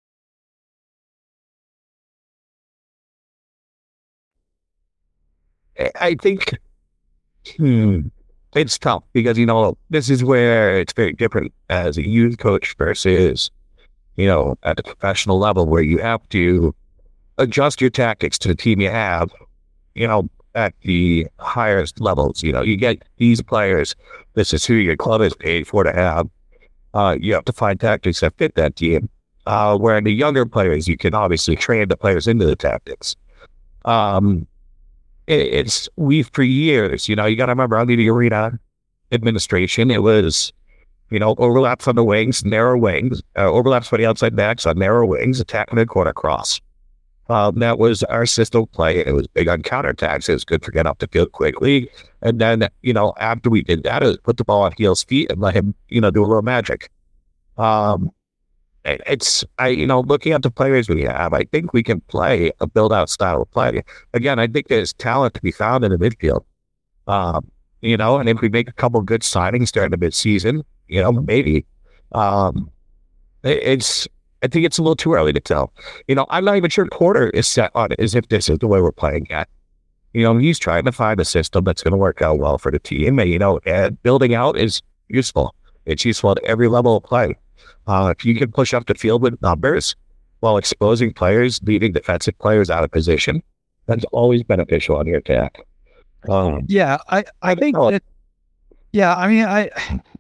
I think hmm, it's tough because, you know, this is where it's very different as a youth coach versus, you know, at the professional level, where you have to adjust your tactics to the team you have, you know, at the highest levels. You know, you get these players, this is who your club is paid for to have. Uh, you have to find tactics that fit that team. Uh, where in the younger players, you can obviously train the players into the tactics. Um, it, it's, we for years, you know, you got to remember under the arena administration, it was, you know, overlaps on the wings, narrow wings, uh, overlaps for the outside backs on narrow wings, attack mid-court cross. Um, that was our system play. It was big on counterattacks. It was good for getting up the field quickly. And then, you know, after we did that, it was put the ball on Heel's feet and let him, you know, do a little magic. Um, it, it's, I, you know, looking at the players we have, I think we can play a build-out style of play. Again, I think there's talent to be found in the midfield. Um, you know, and if we make a couple of good signings during the midseason, you know, maybe. Um, it, it's, I think it's a little too early to tell. You know, I'm not even sure Porter is set on it as if this is the way we're playing yet. You know, he's trying to find a system that's going to work out well for the team. And, you know, and building out is useful. It's useful at every level of play. Uh, if you can push up the field with numbers while exposing players, leaving defensive players out of position, that's always beneficial on your attack. Um, yeah, I, I think that, yeah, I mean, I...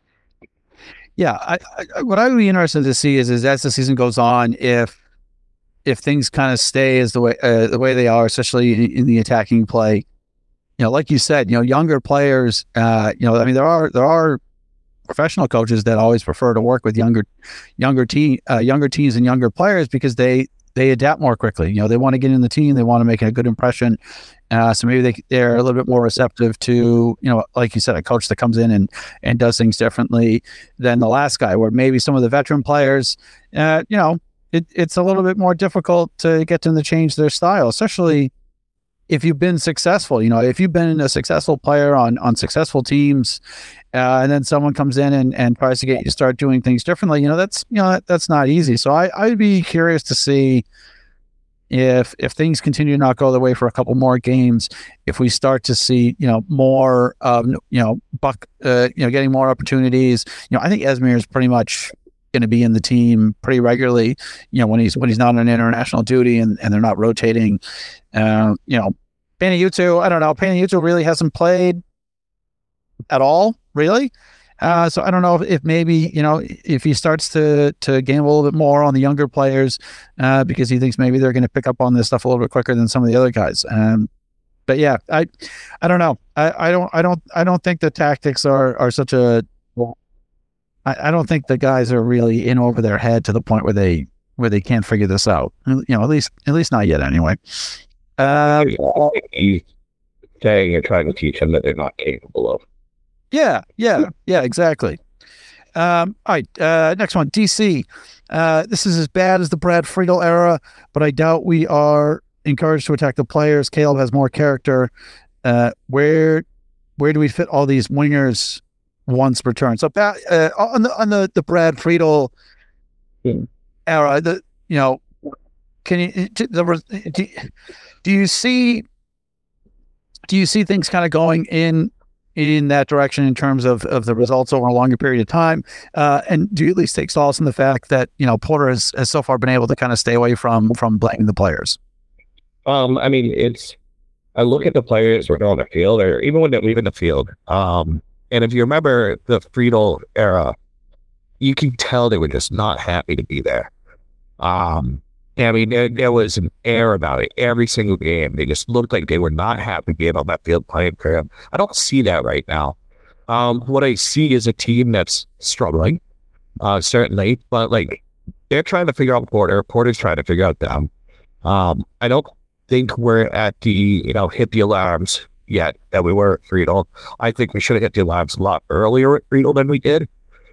Yeah, I, I, what I would be interested to see is, is as the season goes on, if if things kind of stay as the way uh, the way they are, especially in, in the attacking play. You know, like you said, you know, younger players. Uh, you know, I mean, there are there are professional coaches that always prefer to work with younger younger team uh, younger teams and younger players because they they adapt more quickly. You know, they want to get in the team, they want to make a good impression. Uh, so maybe they, they're a little bit more receptive to, you know, like you said, a coach that comes in and, and does things differently than the last guy, where maybe some of the veteran players, uh, you know, it, it's a little bit more difficult to get them to change their style, especially, if you've been successful, you know, if you've been a successful player on on successful teams, uh, and then someone comes in and, and tries to get you to start doing things differently, you know, that's you know that, that's not easy. So I I'd be curious to see if if things continue to not go the way for a couple more games, if we start to see you know more um you know Buck uh, you know getting more opportunities. You know, I think Esmir is pretty much going to be in the team pretty regularly, you know, when he's when he's not on international duty and, and they're not rotating. Uh, you know, Panayotou, I don't know. Panayotou really hasn't played at all, really. Uh, so I don't know if, if maybe, you know, if he starts to to gamble a little bit more on the younger players uh, because he thinks maybe they're going to pick up on this stuff a little bit quicker than some of the other guys. Um, but yeah, I I don't know. I, I don't I don't I don't think the tactics are are such a I, I don't think the guys are really in over their head to the point where they where they can't figure this out. You know, at least at least not yet, anyway. Uh, you saying you're trying to teach them that they're not capable of. Yeah, yeah, yeah, exactly. Um, all right, uh, next one, D C. Uh, this is as bad as the Brad Friedel era, but I doubt we are encouraged to attack the players. Caleb has more character. Uh, where where do we fit all these wingers once returned? So uh, on the on the, the Brad Friedel hmm. era, the you know, can you the, do, do you see do you see things kind of going in in that direction in terms of, of the results over a longer period of time? Uh, and do you at least take solace in the fact that, you know, Porter has, has so far been able to kind of stay away from from blaming the players? Um, I mean, it's, I look at the players who are on the field, or even when they're leaving the field. Um, and if you remember the Friedel era, you can tell they were just not happy to be there. Um, I mean, there, there was an air about it every single game. They just looked like they were not happy being on that field playing for him. I don't see that right now. Um, what I see is a team that's struggling, uh, certainly, but like they're trying to figure out Porter. Porter's trying to figure out them. Um, I don't think we're at the, you know, hit the alarms yet that we were at Friedel. I think we should have hit the alarms a lot earlier at Friedel than we did.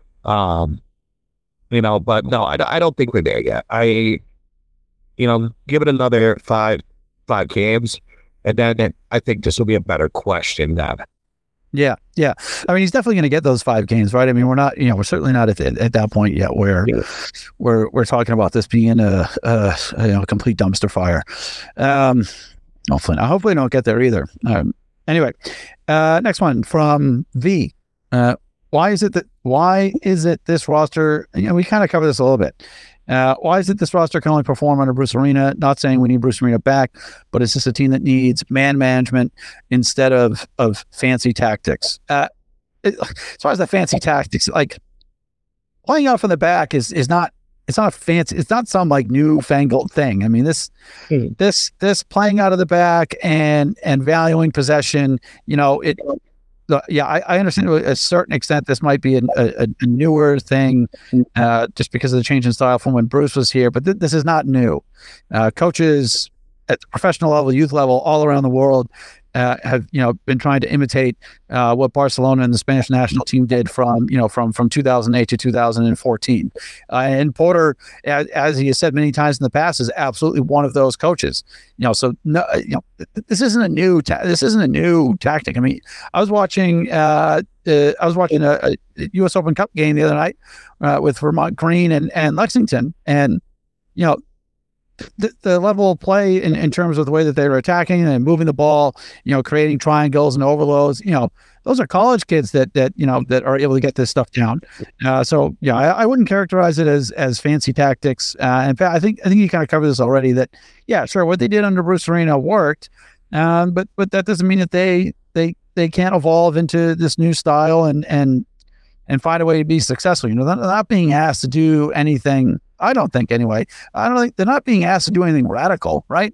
Um, you know, but no, I, I don't think we're there yet. I, You know, give it another five five games, and then I think this will be a better question now. Yeah, yeah. I mean, he's definitely going to get those five games, right? I mean, we're not, you know, we're certainly not at the, at that point yet where yeah. we're we're talking about this being a, a, a you know, complete dumpster fire. Um, hopefully, not. hopefully, don't get there either. Um, anyway, uh, next one from V. Uh, why is it that why is it this roster? You know, we kind of covered this a little bit. Uh, why is it this roster can only perform under Bruce Arena? Not saying we need Bruce Arena back, but it's just a team that needs man management instead of of fancy tactics. Uh, it, as far as the fancy tactics, like playing out from the back is is not it's not a fancy. It's not some like newfangled thing. I mean this mm. this this playing out of the back and and valuing possession. You know it. Yeah, I, I understand to a certain extent this might be a, a, a newer thing uh, just because of the change in style from when Bruce was here, but th- this is not new. Uh, coaches at the professional level, youth level, all around the world uh, have you know been trying to imitate uh, what Barcelona and the Spanish national team did from you know from from two thousand eight to two thousand fourteen. Uh, and Porter, as, as he has said many times in the past, is absolutely one of those coaches. You know, so no, you know, this isn't a new ta- this isn't a new tactic. I mean, I was watching uh, uh, I was watching a, a U S Open Cup game the other night uh, with Vermont Green and and Lexington, and you know. The, the level of play in, in terms of the way that they were attacking and moving the ball, you know, creating triangles and overloads, you know, those are college kids that, that, you know, that are able to get this stuff down. Uh, so yeah, I, I wouldn't characterize it as, as fancy tactics. Uh, in fact, I think, I think you kind of covered this already that, yeah, sure. What they did under Bruce Arena worked. Um, but, but that doesn't mean that they, they, they can't evolve into this new style and, and, and find a way to be successful. You know, they're not being asked to do anything. I don't think anyway. I don't think they're not being asked to do anything radical, right?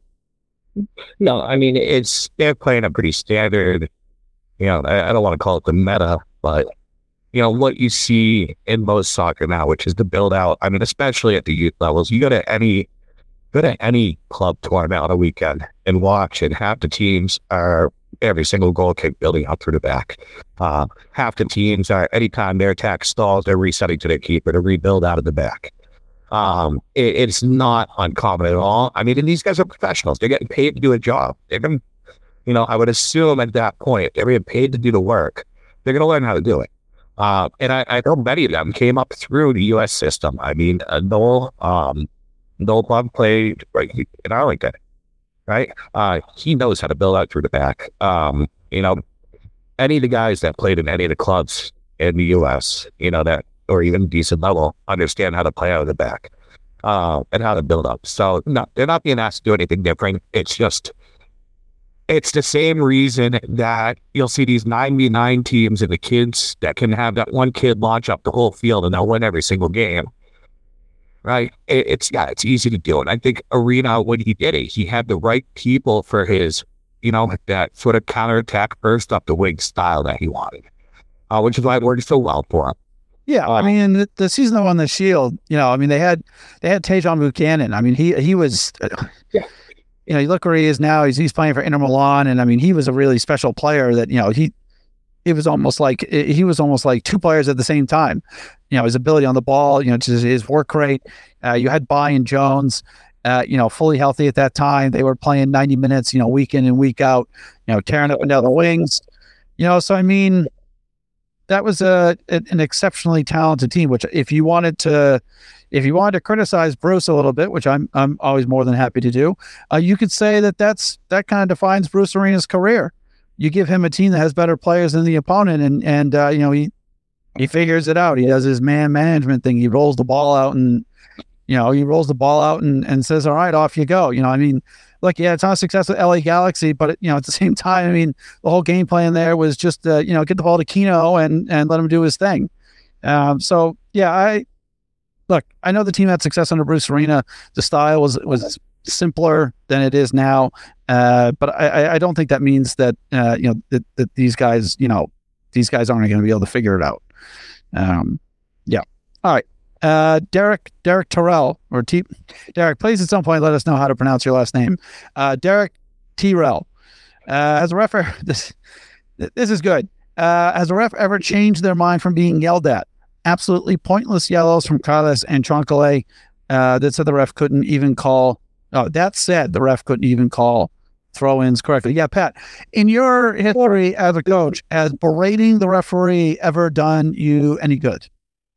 No, I mean, it's, they're playing a pretty standard, you know, I, I don't want to call it the meta, but, you know, what you see in most soccer now, which is the build out. I mean, especially at the youth levels, you go to any, go to any club tournament on a weekend and watch, and half the teams are every single goal kick building out through the back. Uh, half the teams are, anytime their attack stalls, they're resetting to their keeper to rebuild out of the back. Um, it, it's not uncommon at all. I mean, and these guys are professionals. They're getting paid to do a job. They're going to you know, I would assume at that point, they're being paid to do the work. They're going to learn how to do it. Uh, and I, I know many of them came up through the U S system. I mean, uh, Noel, um, Noel Plum played right in Arlington, right? Uh, he knows how to build out through the back. Um, you know, any of the guys that played in any of the clubs in the U S, you know, that, or even decent level, understand how to play out of the back, uh, and how to build up. So no, they're not being asked to do anything different. It's just, it's the same reason that you'll see these nine v nine teams and the kids that can have that one kid launch up the whole field and they'll win every single game, right? It, it's, yeah, it's easy to do. And I think Arena, when he did it, he had the right people for his, you know, that sort of counterattack burst up the wing style that he wanted, uh, which is why it worked so well for him. Yeah, I mean, the, the season that won the Shield, you know, I mean, they had they had Tejan Buchanan. I mean, he he was, yeah. You know, you look where he is now. He's he's playing for Inter Milan, and I mean, he was a really special player. That you know, he it was almost like he was almost like two players at the same time. You know, his ability on the ball, you know, just his work rate. Uh, you had Bai and Jones, uh, you know, fully healthy at that time. They were playing ninety minutes, you know, week in and week out. You know, tearing up and down the wings. You know, so I mean. That was a an exceptionally talented team. Which, if you wanted to, if you wanted to criticize Bruce a little bit, which I'm I'm always more than happy to do, uh, you could say that that's that kind of defines Bruce Arena's career. You give him a team that has better players than the opponent, and and uh, you know he he figures it out. He does his man management thing. He rolls the ball out, and you know he rolls the ball out and and says, "All right, off you go." You know, I mean. Look, yeah, it's not a success with L A Galaxy, but you know, at the same time, I mean, the whole game plan there was just, uh, you know, get the ball to Keno and and let him do his thing. Um, so yeah, I look, I know the team had success under Bruce Arena. The style was was simpler than it is now, uh, but I, I don't think that means that uh, you know that, that these guys, you know, these guys aren't going to be able to figure it out. Um, yeah. All right. Uh, Derek, Derek Terrell, or T, Derek, please at some point let us know how to pronounce your last name. Uh, Derek Terrell. Uh, has a ref, ever, this, this is good. Uh, has a ref ever changed their mind from being yelled at? Absolutely pointless yellows from Carlos and Chancalay. Uh, that said the ref couldn't even call, oh, that said the ref couldn't even call throw-ins correctly. Yeah, Pat, in your history as a coach, has berating the referee ever done you any good?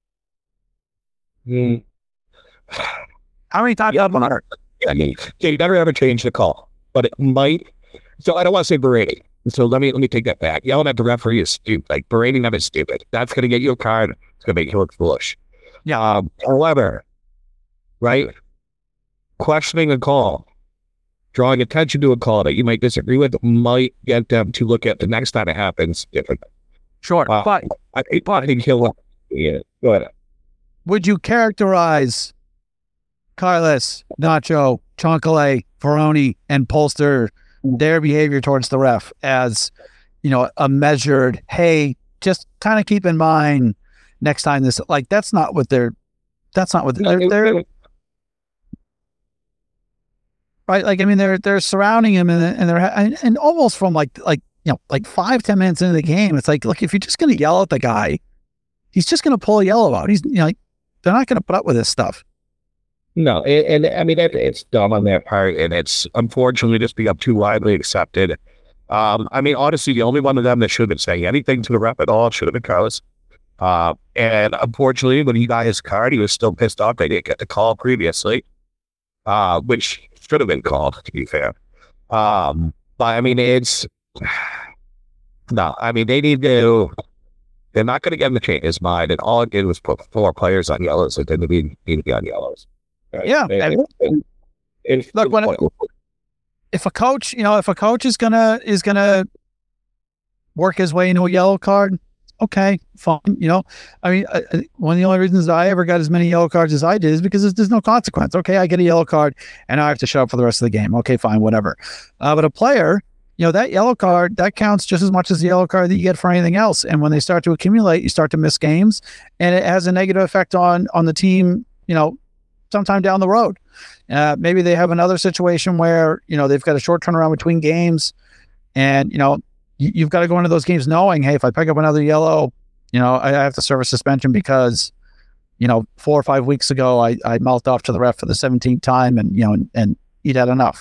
Mm. How many times? Yeah, yeah, yeah, you never ever change the call, but it might. So I don't want to say berating. So let me let me take that back. Yelling at the referee is stupid. Like berating them is stupid. That's going to get you a card. It's going to make you look foolish. Yeah. Um, however, right, questioning a call, drawing attention to a call that you might disagree with, might get them to look at the next time it happens differently. Sure, uh, but I, I think he'll. Yeah, go ahead. Would you characterize Carlos, Nacho, Chancalay, Ferroni, and Polster, their behavior towards the ref as, you know, a measured, hey, just kind of keep in mind next time this, like, that's not what they're, that's not what they're, they're right? Like, I mean, they're, they're surrounding him and, and they're, and, and almost from like, like, you know, like five, ten minutes into the game, it's like, look, if you're just going to yell at the guy, he's just going to pull a yellow out. He's, you know, like, they're not going to put up with this stuff. No, and, and I mean, it, it's dumb on their part, and it's unfortunately just become too widely accepted. Um, I mean, honestly, the only one of them that should have been saying anything to the ref at all should have been Carlos. Uh, and unfortunately, when he got his card, he was still pissed off they didn't get the call previously, uh, which should have been called, to be fair. Um, but I mean, it's no, I mean, they need to. They're not going to get him to change his mind, and all it did was put four players on yellows that didn't need, need to be on yellows. Right? Yeah. And, I mean, and, and look, when it, if a coach, you know, if a coach is gonna is gonna work his way into a yellow card, okay, fine. You know, I mean, I, one of the only reasons I ever got as many yellow cards as I did is because there's, there's no consequence. Okay, I get a yellow card, and I have to shut up for the rest of the game. Okay, fine, whatever. Uh, but a player. You know, that yellow card, that counts just as much as the yellow card that you get for anything else. And when they start to accumulate, you start to miss games, and it has a negative effect on on the team, you know, sometime down the road. Uh, maybe they have another situation where, you know, they've got a short turnaround between games, and, you know, you, you've got to go into those games knowing, hey, if I pick up another yellow, you know, I, I have to serve a suspension because, you know, four or five weeks ago, I, I mouthed off to the ref for the seventeenth time and, you know, and, and he'd had enough.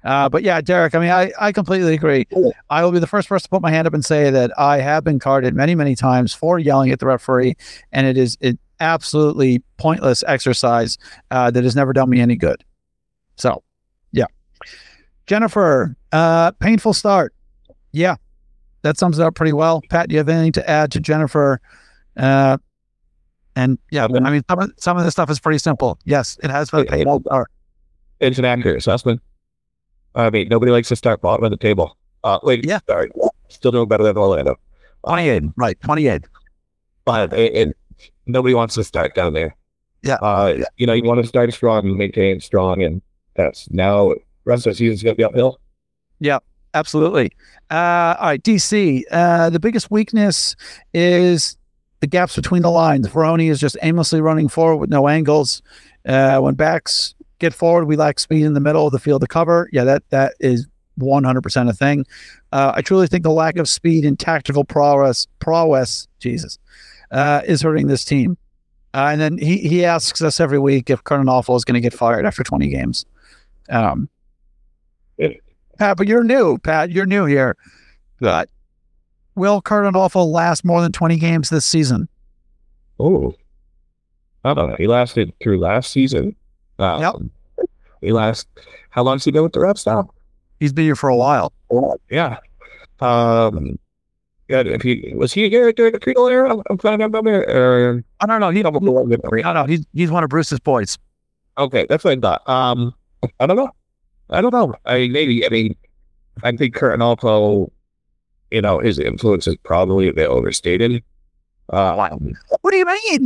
Uh, but yeah, Derek, I mean, I, I completely agree. I will be the first person to put my hand up and say that I have been carded many, many times for yelling at the referee, and it is an absolutely pointless exercise uh, that has never done me any good. So, yeah. Jennifer, uh, painful start. Yeah, that sums it up pretty well. Pat, do you have anything to add to Jennifer? Uh, and yeah, I mean, some of, some of this stuff is pretty simple. Yes, it has been a painful start. It's an accurate assessment. I mean, nobody likes to start bottom of the table. Uh, wait, yeah. Sorry. Still doing better than Orlando. twenty-eight, right, twenty-eight. But it, it, nobody wants to start down there. Yeah. Uh, you know, you want to start strong and maintain strong, and that's now rest of the season is going to be uphill. Yeah, absolutely. Uh, all right, D C, uh, the biggest weakness is the gaps between the lines. Veroni is just aimlessly running forward with no angles. Uh, when backs get forward, we lack speed in the middle of the field to cover. Yeah, that that is one hundred percent a thing. Uh, I truly think the lack of speed and tactical prowess, prowess, Jesus, uh, is hurting this team. Uh, and then he he asks us every week if Curtin Awful is going to get fired after twenty games. Um, it, Pat, but you're new, Pat. You're new here. But will Curtin Awful last more than twenty games this season? Oh, I don't know. He lasted through last season. Um, yep. He last. How long has he been with the Revs now? He's been here for a while. Yeah. Um. Yeah. If he was he here during the Creedle era, I'm trying to remember. Or I don't know. He don't. I know. He's he's one of Bruce's boys. Okay, that's what I thought. Um. I don't know. I don't know. I mean, maybe. I mean, I think Curtin also, you know, his influence is probably a bit overstated. Uh, what do you mean?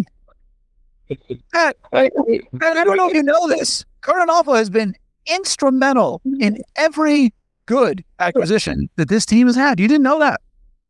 Pat, I, Pat, I don't know if you know this. Curtin Awful has been instrumental in every good acquisition that this team has had. You didn't know that?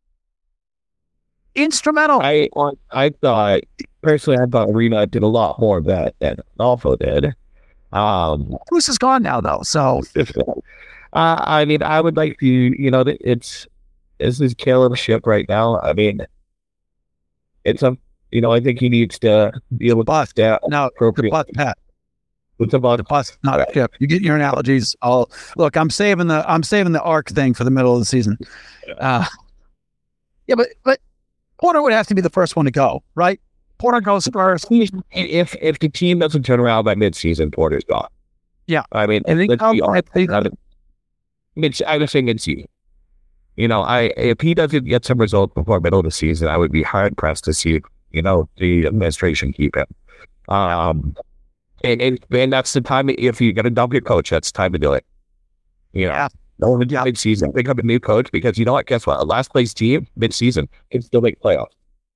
Instrumental. I I thought, personally, I thought Rena did a lot more of that than Awful did. Um, Bruce is gone now, though, so... uh, I mean, I would like to, you know, it's, this is Caleb's ship right now. I mean, it's a, you know, I think he needs to be able to bus. That no, the bus, Pat. What's about the bus, not a ship. You get your analogies. I'll look. I'm saving the. I'm saving the arc thing for the middle of the season. Uh, yeah, but but Porter would have to be the first one to go, right? Porter goes first. If if the team doesn't turn around by midseason, Porter's gone. Yeah, I mean, I think let's be honest. I think, mid, I was thinking, see, you know, I if he doesn't get some results before middle of the season, I would be hard pressed to see, you know, the administration keep him. Um, and, and and that's the time. If you're gonna dump your coach, that's the time to do it. You know, yeah. no yeah. mid season, pick up a new coach because you know what? Guess what? A last place team mid season can still make playoffs.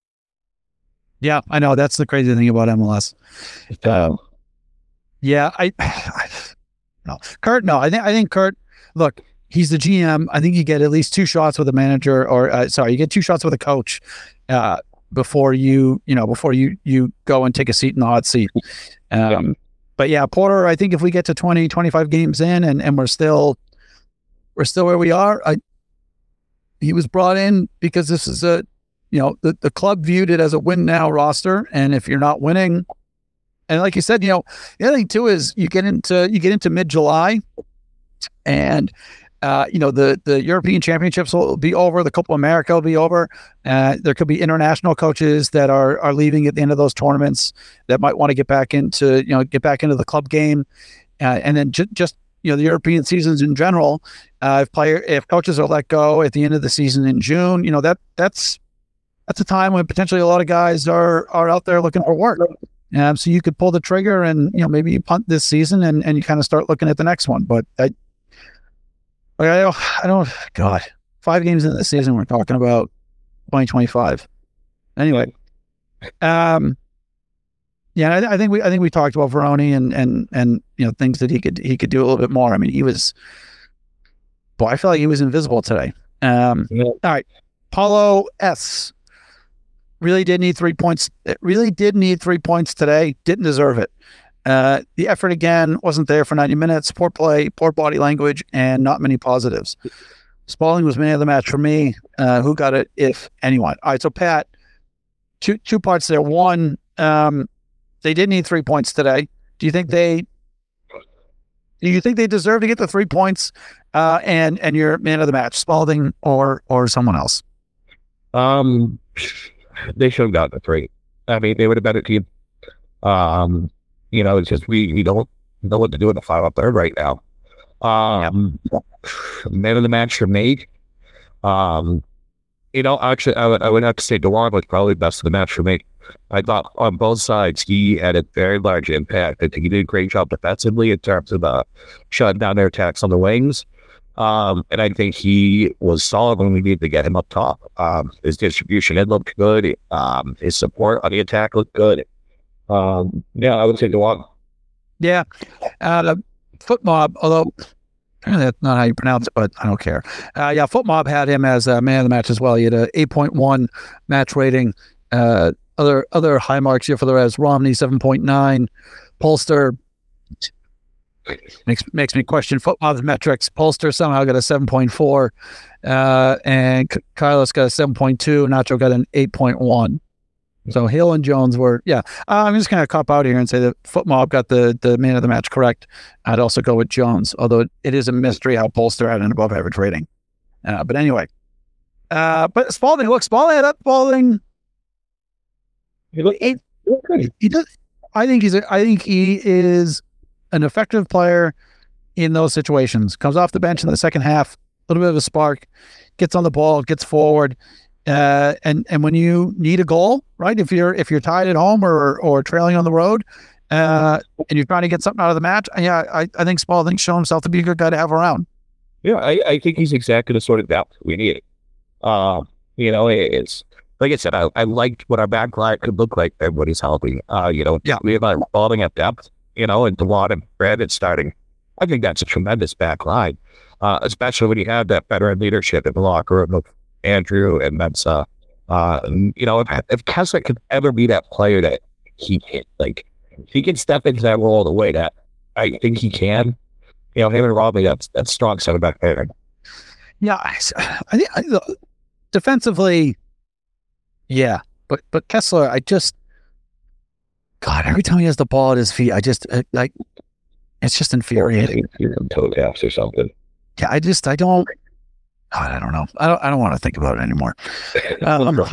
Yeah, I know. That's the crazy thing about M L S. Uh, yeah, I, I no Kurt. No, I think I think Kurt. Look, he's the G M. I think you get at least two shots with a manager, or uh, sorry, you get two shots with a coach uh, before you, you know, before you you go and take a seat in the hot seat. Um, yeah. But yeah, Porter. I think if we get to twenty, twenty-five games in, and, and we're still we're still where we are, I he was brought in because this is a. You know, the, the club viewed it as a win now roster. And if you're not winning, and like you said, you know, the other thing too is you get into, you get into mid July and, uh, you know, the, the European championships will be over. The Copa America will be over. Uh, there could be international coaches that are, are leaving at the end of those tournaments that might want to get back into, you know, get back into the club game. Uh, and then ju- just, you know, the European seasons in general, uh, if player, if coaches are let go at the end of the season in June, you know, that that's, That's a time when potentially a lot of guys are are out there looking for work. Um, so you could pull the trigger and, you know, maybe you punt this season and, and you kind of start looking at the next one. But I, I don't, I don't, God, five games in the season, we're talking about twenty twenty-five. Anyway, um, yeah, I, I think we, I think we talked about Veroni and and and you know things that he could he could do a little bit more. I mean, he was, boy, I feel like he was invisible today. Um, yeah. All right, Paulo S. Really did need three points. It really did need three points today. Didn't deserve it. Uh, the effort again wasn't there for ninety minutes. Poor play, poor body language, and not many positives. Spaulding was man of the match for me. Uh, who got it, if anyone? All right, so Pat, two two parts there. One, um, they did need three points today. Do you think they Do you think they deserve to get the three points uh, and and your man of the match, Spalding or or someone else? Um, they should have gotten the three. I mean, they would have been a team. Um, you know, it's just we, we don't know what to do in the final third right now. Um, yeah. Man of the match for me. Um, you know, actually, I would, I would have to say DeJuan was probably best of the match for me. I thought on both sides he had a very large impact. I think he did a great job defensively in terms of uh, shutting down their attacks on the wings. Um, and I think he was solid when we needed to get him up top. Um, his distribution had looked good. Um, his support on the attack looked good. Um, yeah, I would say DeJuan. Yeah. Uh, Foot Mob, although that's not how you pronounce it, but I don't care. Uh, yeah, Foot Mob had him as a man of the match as well. He had a eight point one match rating. Uh, other other high marks here for the Revs. Romney, seven point nine. Polster makes makes me question Foot Mob's metrics. Polster somehow got a seven point four. Uh, and K- Carlos got a seven point two. Nacho got an eight point one. So Hill and Jones were, yeah. Uh, I'm just going to cop out here and say that Foot Mob got the, the man of the match correct. I'd also go with Jones, although it is a mystery how Polster had an above average rating. Uh, but anyway. Uh, but Spalding, look, Spalding had up Spalding. He looked, he, he does, I think he's a, I think he is an effective player in those situations. Comes off the bench in the second half, a little bit of a spark, gets on the ball, gets forward. Uh, and and when you need a goal, right? If you're if you're tied at home or or trailing on the road, uh, and you're trying to get something out of the match, yeah, I, I think Spalding's shown himself to be a good guy to have around. Yeah, I, I think he's exactly the sort of depth we need. Um, you know, it's like I said, I, I liked what our back line could look like when he's healthy. Uh, you know, yeah, we have a Spalding at depth, you know, and DeJuan and Brandon starting. I think that's a tremendous back line, uh, especially when you have that veteran leadership in the locker room of Andrew and Mensah. Uh, you know, if, if Kessler could ever be that player that he hit, like, if he can step into that role the way that I think he can, you know, him and Robbie, that's, that's strong center back there. Yeah, I, I think I, defensively, yeah, but but Kessler, I just, God, every time he has the ball at his feet, I just, uh, like, it's just infuriating. Toe taps or something. Yeah, I just, I don't, God, I don't know. I don't. I don't want to think about it anymore. Um,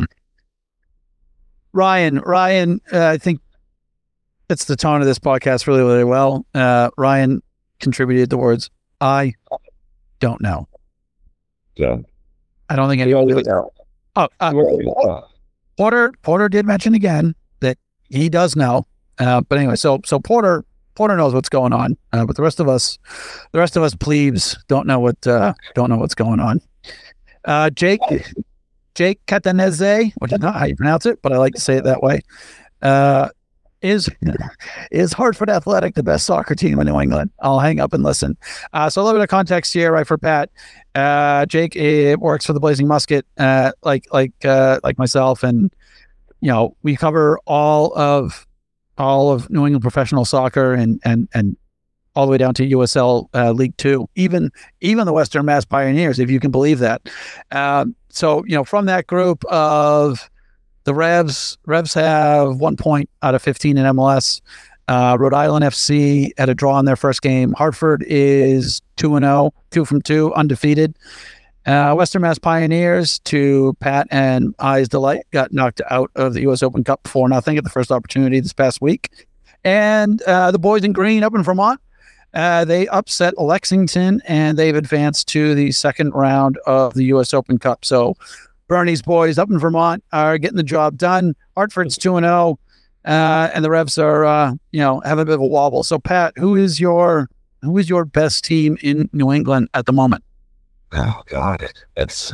Ryan, Ryan, uh, I think it's the tone of this podcast really, really well. Uh, Ryan contributed the words, "I don't know." Yeah. I don't think anyone really know. Oh, uh, Porter. Porter did mention again that he does know. Uh, but anyway, so so Porter. Porter knows what's going on, uh, but the rest of us, the rest of us plebes don't know what uh, don't know what's going on. Uh, Jake, Jake Catanese, which is not how you pronounce it, but I like to say it that way. Uh, is is Hartford Athletic the best soccer team in New England? I'll hang up and listen. Uh, so a little bit of context here, right, for Pat. Uh, Jake it works for the Blazing Musket, uh, like like uh, like myself, and you know we cover all of. all of New England professional soccer and and and all the way down to U S L uh, League Two, even even the Western Mass Pioneers, if you can believe that. Um, so you know, from that group of the Revs, Revs have one point out of fifteen in M L S. Uh, Rhode Island F C had a draw in their first game. Hartford is two and zero, two from two, undefeated. Uh, Western Mass Pioneers, to Pat and I's delight, got knocked out of the U S Open Cup four nothing at the first opportunity this past week. And uh, the boys in green up in Vermont, uh, they upset Lexington, and they've advanced to the second round of the U S Open Cup. So Bernie's boys up in Vermont are getting the job done. Hartford's two and oh, uh, and the Revs are, uh, you know, having a bit of a wobble. So, Pat, who is your who is your best team in New England at the moment? Oh God, that's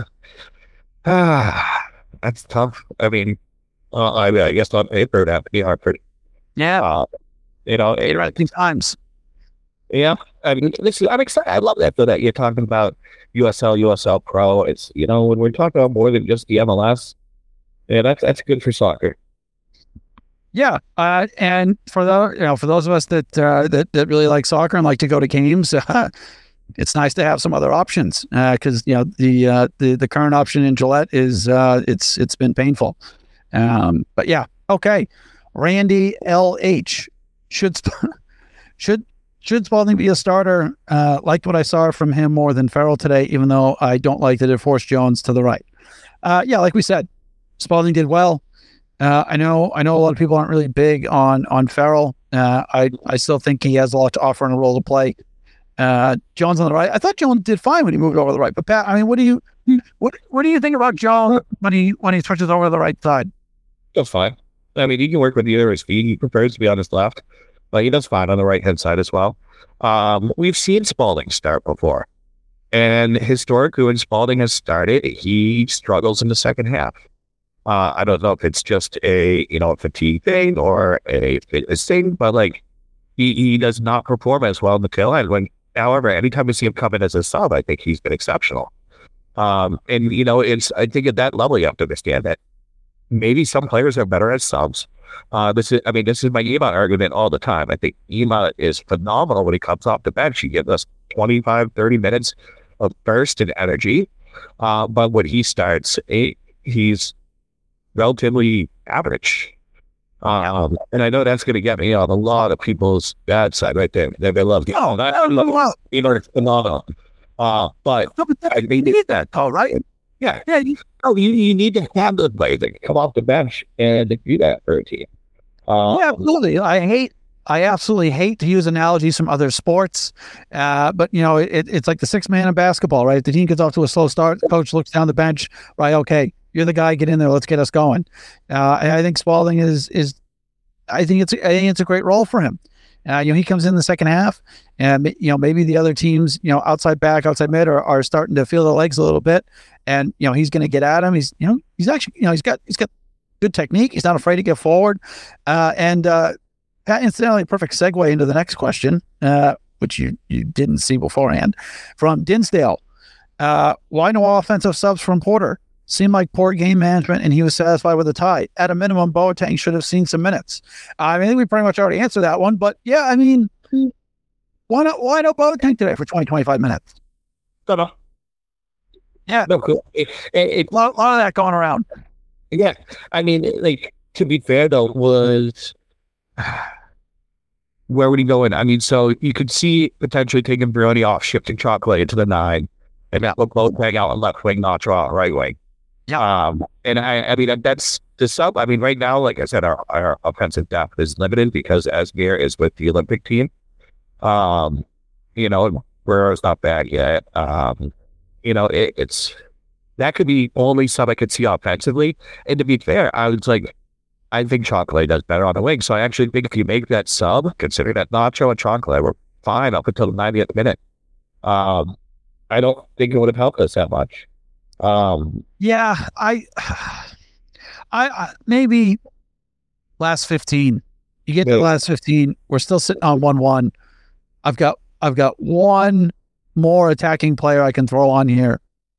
ah, that's tough. I mean, uh, I, I guess on paper that would be Hartford. Yeah, uh, you know, it, interesting times. Yeah, I mean, listen, I'm excited. I love that though that you're talking about U S L, U S L Pro. It's you know when we're talking about more than just the M L S. Yeah, that's that's good for soccer. Yeah, uh, and for the you know for those of us that uh, that that really like soccer and like to go to games. Uh, It's nice to have some other options because uh, you know the uh, the the current option in Gillette is uh, it's it's been painful, um, but yeah, okay. Randy L H should should should Spalding be a starter? Uh, liked what I saw from him more than Farrell today, even though I don't like that it forced Jones to the right. Uh, yeah, like we said, Spalding did well. Uh, I know I know a lot of people aren't really big on on Farrell. Uh, I, I still think he has a lot to offer and a role to play. Uh, Jones on the right. I thought Jones did fine when he moved over to the right. But Pat, I mean, what do you what what do you think about Jones when he when he switches over to the right side? That's fine. I mean, he can work with either his feet. He prefers to be on his left, but he does fine on the right hand side as well. Um, we've seen Spalding start before, and historically, when Spalding has started, he struggles in the second half. Uh, I don't know if it's just a you know a fatigue thing or a fitness thing, but like he, he does not perform as well in the tail end. When, however, anytime we see him come in as a sub, I think he's been exceptional. Um, and you know, it's I think at that level you have to understand that maybe some players are better as subs. Uh, this is, I mean, this is my Ema argument all the time. I think Ema is phenomenal when he comes off the bench. He gives us twenty-five, thirty minutes of burst and energy, uh, but when he starts, it, he's relatively average. Um, and I know that's going to get me on a lot of people's bad side right there. They, they love, oh, I love, you know, it's phenomenal. Uh, but I mean, it's that, all right. Yeah. Yeah. You, oh, you, you need to have the players that come off the bench and do that for a team. Uh, yeah, absolutely. I hate, I absolutely hate to use analogies from other sports, uh, but you know, it, it's like the six man in basketball, right? If the team gets off to a slow start, the coach looks down the bench, right? Okay, you're the guy. Get in there. Let's get us going. Uh, and I think Spalding is is. I think it's I think it's a great role for him. Uh, you know, he comes in the second half, and you know maybe the other teams, you know, outside back, outside mid, are, are starting to feel the legs a little bit, and you know he's going to get at him. He's you know he's actually you know he's got he's got good technique. He's not afraid to get forward, uh, and uh, incidentally, perfect segue into the next question, uh, which you you didn't see beforehand, from Dinsdale. Uh, why no offensive subs from Porter? Seemed like poor game management, and he was satisfied with the tie. At a minimum, Boateng should have seen some minutes. I mean, I think we pretty much already answered that one, but yeah, I mean, why not? Why not Boateng today for twenty, twenty-five minutes? No, no. Yeah, no, cool. It, it, it, a, lot, a lot of that going around. Yeah, I mean, like to be fair though, was where would he go in? I mean, so you could see potentially taking Brody off, shifting Chocolate into the nine, and that look Boateng out on left wing, not draw right wing. Yeah. Um, and I, I mean, that's the sub. I mean, right now, like I said, our, our offensive depth is limited because Asmir is with the Olympic team. Um, you know, Guerrero's not bad yet. Um, you know, it, it's, that could be only sub I could see offensively. And to be fair, I was like, I think Chocolate does better on the wing. So I actually think if you make that sub, considering that Nacho and Chocolate were fine up until the ninetieth minute, um, I don't think it would have helped us that much. Um, yeah, I, I, I, maybe last fifteen, you get yeah. to the last fifteen, we're still sitting on one, one. I've got, I've got one more attacking player I can throw on here.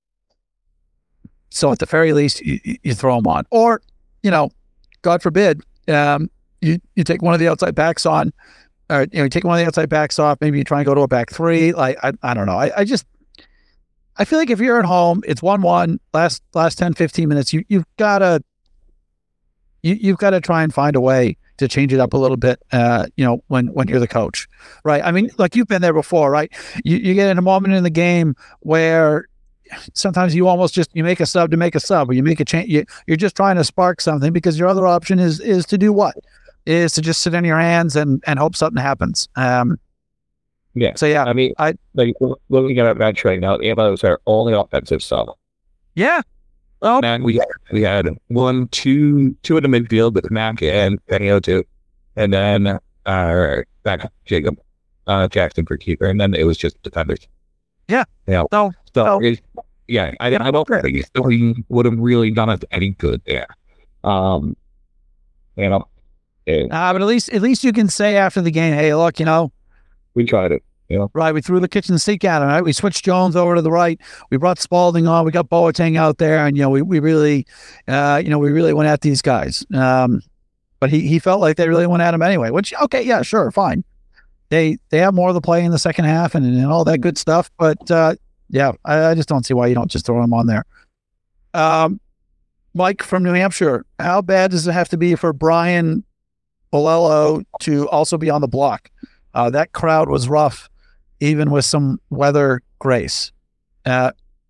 So at the very least, you, you throw them on, or, you know, God forbid, um, you, you take one of the outside backs on, or, you know, you take one of the outside backs off, maybe you try and go to a back three. Like, I, I don't know. I, I just, I feel like if you're at home, it's one one, last last ten, fifteen minutes, you, you've got to you, you've got to try and find a way to change it up a little bit, uh, you know, when, when you're the coach, right? I mean, like you've been there before, right? You, you get in a moment in the game where sometimes you almost just, you make a sub to make a sub, or you make a change. You, you're just trying to spark something because your other option is is to do what? Is to just sit on your hands and, and hope something happens. Um, Yeah. So, yeah. I mean, I like looking at our bench right now, Ema was our only offensive sub. Yeah. Well, and we had, we had one, two, two in the midfield with Mac and Benio too. And then our back Jacob uh, Jackson for keeper. And then it was just defenders. Yeah. Yeah. So, so, so it, yeah, I, I don't think he would have really done us any good there. Um, you know. It, uh, but at least, at least you can say after the game, hey, look, you know, we tried it. Yeah. Right, we threw the kitchen sink at him. Right, we switched Jones over to the right. We brought Spalding on. We got Boateng out there, and you know, we we really, uh, you know, we really went at these guys. Um, but he he felt like they really went at him anyway. Which, okay, yeah, sure, fine. They they have more of the play in the second half and, and all that good stuff. But uh, yeah, I, I just don't see why you don't just throw him on there. Um, Mike from New Hampshire, how bad does it have to be for Brian Bolello to also be on the block? Uh, that crowd was rough, even with some weather grace. Uh,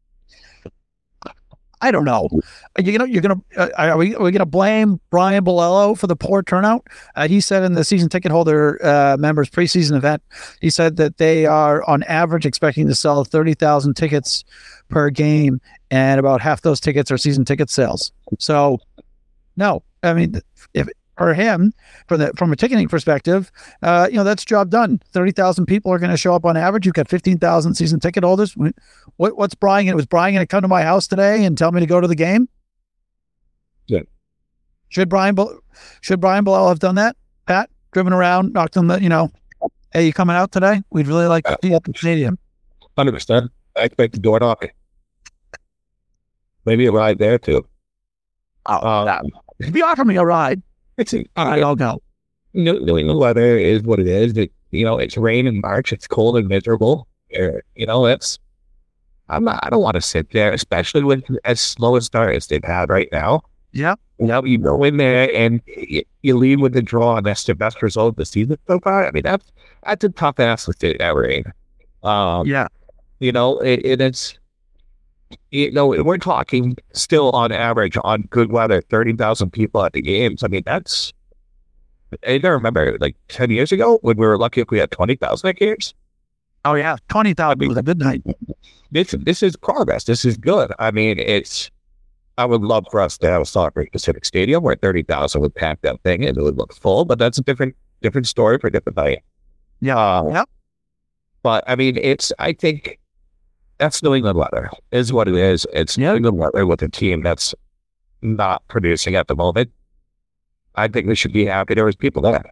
I don't know. You know, you're gonna uh, are we are we gonna blame Brian Bolello for the poor turnout? Uh, he said in the season ticket holder uh, members preseason event, he said that they are on average expecting to sell thirty thousand tickets per game, and about half those tickets are season ticket sales. So, no, I mean, if for him, from the from a ticketing perspective, uh, you know, that's job done. Thirty thousand people are going to show up on average. You've got fifteen thousand season ticket holders. What, what's Brian? It was Brian going to come to my house today and tell me to go to the game? Yeah. Should Brian should Brian Bilal have done that? Pat, driven around, knocked on the, you know, hey, you coming out today? We'd really like to see you at the stadium. Hundred percent. I expect the door knocking. Maybe a ride there too. Oh, um, if you offer me a ride, it's a, I'll go. New, New England weather is what it is. It, you know, it's rain in March. It's cold and miserable. Uh, you know, it's. I'm not. I don't want to sit there, especially with as slow a start as they've had right now. Yeah. You know, you go in there and you, you lead with the draw, and that's the best result of the season so far. I mean, that's that's a tough ass with it that rain. Um, yeah. You know, it, it, it's. You know, we're talking still on average on good weather, thirty thousand people at the games. I mean, that's. I don't remember, like ten years ago when we were lucky if we had twenty thousand at games. Oh yeah, twenty thousand was a good night. This this is progress. This is good. I mean, it's. I would love for us to have a Salt Lake Pacific Stadium where thirty thousand would pack that thing and it would look full, but that's a different different story for a different night. Yeah. Uh, yeah. But I mean, it's. I think that's New England weather. Is what it is. It's yeah. New England weather with a team that's not producing at the moment. I think we should be happy there was people there.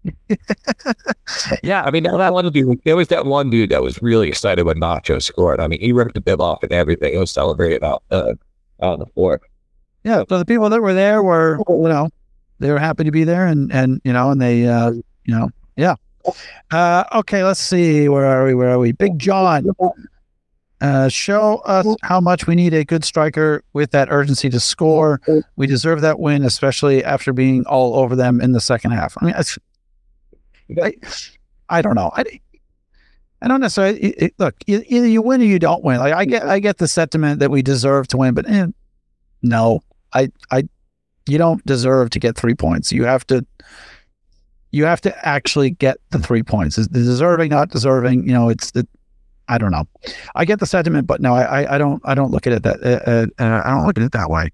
yeah, I mean, that one dude, there was that one dude that was really excited when Nacho scored. I mean, he ripped the bib off and everything. It was celebrated out uh, on the floor. Yeah, so the people that were there were, you know, they were happy to be there, and and you know, and they, uh, you know, yeah. Uh, okay, let's see. Where are we? Where are we? Big John. Uh, show us how much we need a good striker with that urgency to score. We deserve that win, especially after being all over them in the second half. I mean, it's, I, I don't know. I, I don't necessarily it, it, look. Either you win or you don't win. Like I get, I get the sentiment that we deserve to win, but eh, no, I, I, you don't deserve to get three points. You have to, you have to actually get the three points. Is deserving, not deserving. You know, it's the. I don't know. I get the sentiment, but no, I, I don't, I don't look at it that, uh, uh, I don't look at it that way.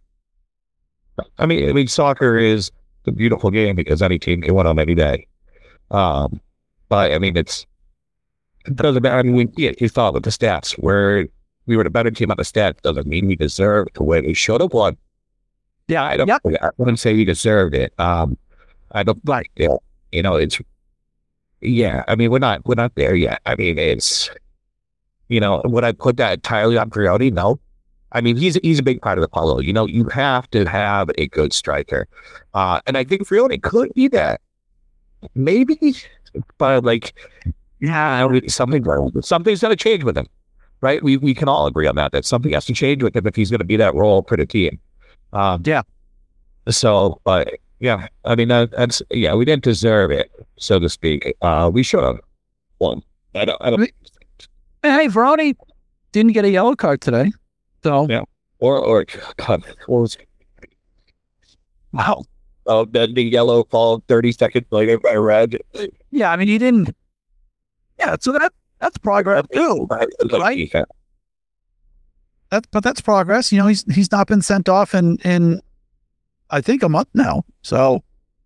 I mean, I mean, soccer is a beautiful game because any team can win on any day. Um, but I mean, it's it doesn't matter. I mean, we yeah, you thought with the stats where we were the better team on the stats doesn't mean we deserve to win. We should have won. Yeah, I don't. Yep. I wouldn't say we deserved it. Um, I don't like it. You know, it's yeah. I mean, we're not we're not there yet. I mean, it's. You know, would I put that entirely on Grioti? No. I mean, he's he's a big part of the puzzle. You know, you have to have a good striker. Uh, and I think Grioti could be that. Maybe, but like, yeah, something, something's going to change with him, right? We we can all agree on that, that something has to change with him if he's going to be that role for the team. Um, yeah. So, but yeah, I mean, that, that's, yeah, we didn't deserve it, so to speak. Uh, we should have won. I don't, I don't. Hey, Veroni didn't get a yellow card today, so yeah. Or or God, what was wow. Oh, then the yellow fall thirty seconds later by red. Yeah, I mean he didn't. Yeah, so that that's progress too, right? That's but that's progress. You know, he's he's not been sent off in in I think a month now, so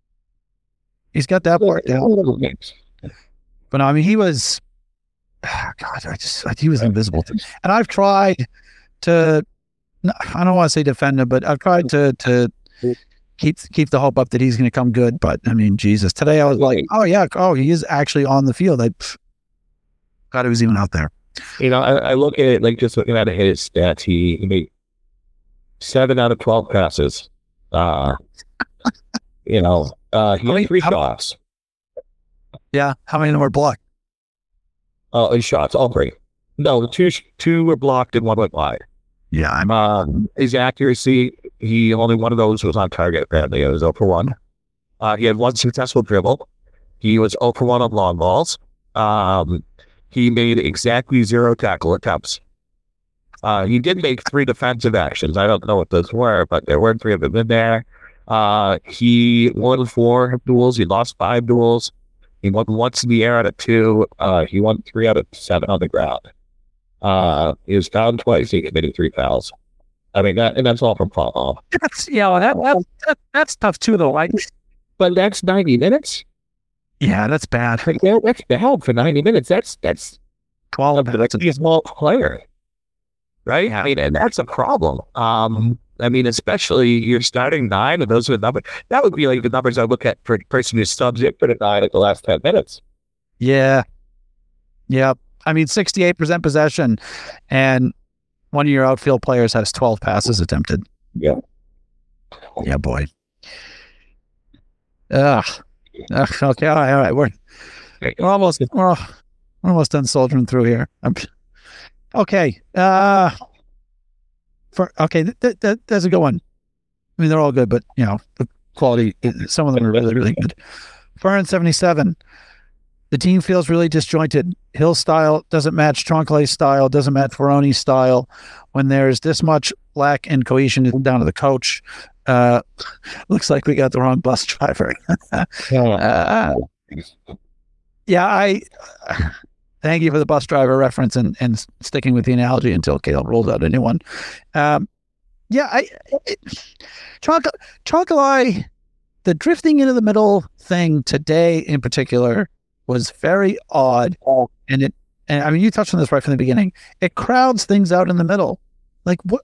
he's got that part down. But no, I mean he was. God, I just he was invisible to me. And I've tried to I don't want to say defend him, but I've tried to to keep keep the hope up that he's going to come good. But I mean, Jesus, today I was like, oh yeah, oh he is actually on the field. I pff, God, he was even out there. You know, I, I look at it like just looking at his stats. He, he made seven out of twelve passes. Uh, you know, uh, he made three how, shots. Yeah, how many of them were blocked? Oh, uh, his shots, all three. No, two two were blocked and one went wide. Yeah, I'm. Uh, his accuracy, he only one of those was on target. Apparently, it was zero for one. Uh, he had one successful dribble. He was zero for one on long balls. Um, he made exactly zero tackle attempts. Uh, he did make three defensive actions. I don't know what those were, but there were three of them in there. Uh, he won four duels. He lost five duels. He won once in the air out of two. Uh, he won three out of seven on the ground. Uh, he was fouled twice. He committed three fouls. I mean, that, and that's all from fall off. That's, yeah, that, that, that, that's tough too, though. Like, but that's ninety minutes. Yeah, that's bad. Like, that, that's bad for ninety minutes. That's, that's twelve. That's a small player. Right? Yeah. I mean, and that's a problem. Um, I mean, especially you're starting nine, and those are the numbers. That would be like the numbers I look at for a person who's subs in for the nine at the last ten minutes. Yeah. Yeah. I mean, sixty-eight percent possession, and one of your outfield players has twelve passes attempted. Yeah. Yeah, boy. Ugh. Ugh. Okay. All right. All right. We're, we're almost, we're, we're almost done soldiering through here. I'm, Okay. Uh, for okay, th- th- that's a good one. I mean, they're all good, but you know, the quality. Some of them are really, really good. Fern seventy-seven. The team feels really disjointed. Hill style doesn't match Tronclay's style, doesn't match Ferroni's style. When there's this much lack in cohesion down to the coach, uh, looks like we got the wrong bus driver. uh, yeah, I. Uh, Thank you for the bus driver reference and, and sticking with the analogy until Caleb rolls out a new one. Um, yeah, I Tronkalai, the drifting into the middle thing today in particular was very odd, and it and I mean you touched on this right from the beginning. It crowds things out in the middle. Like what?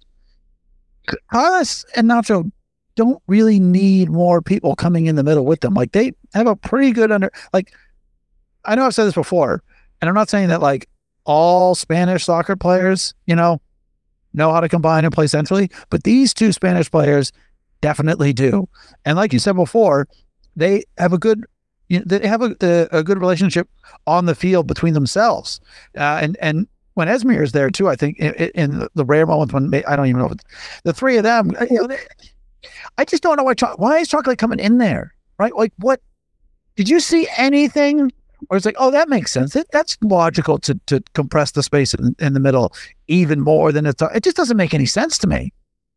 Carlos and Nacho don't really need more people coming in the middle with them. Like they have a pretty good under. Like I know I've said this before. And I'm not saying that like all Spanish soccer players, you know, know how to combine and play centrally, but these two Spanish players definitely do. And like you said before, they have a good, you know, they have a, a, a good relationship on the field between themselves. Uh, and and when Esmir is there too, I think in, in the rare moments when I don't even know if the three of them, you know, they, I just don't know why. Why is Chocolate coming in there? Right? Like what? Did you see anything? Or it's like, oh, that makes sense. It, that's logical to to compress the space in, in the middle even more than it's. It just doesn't make any sense to me.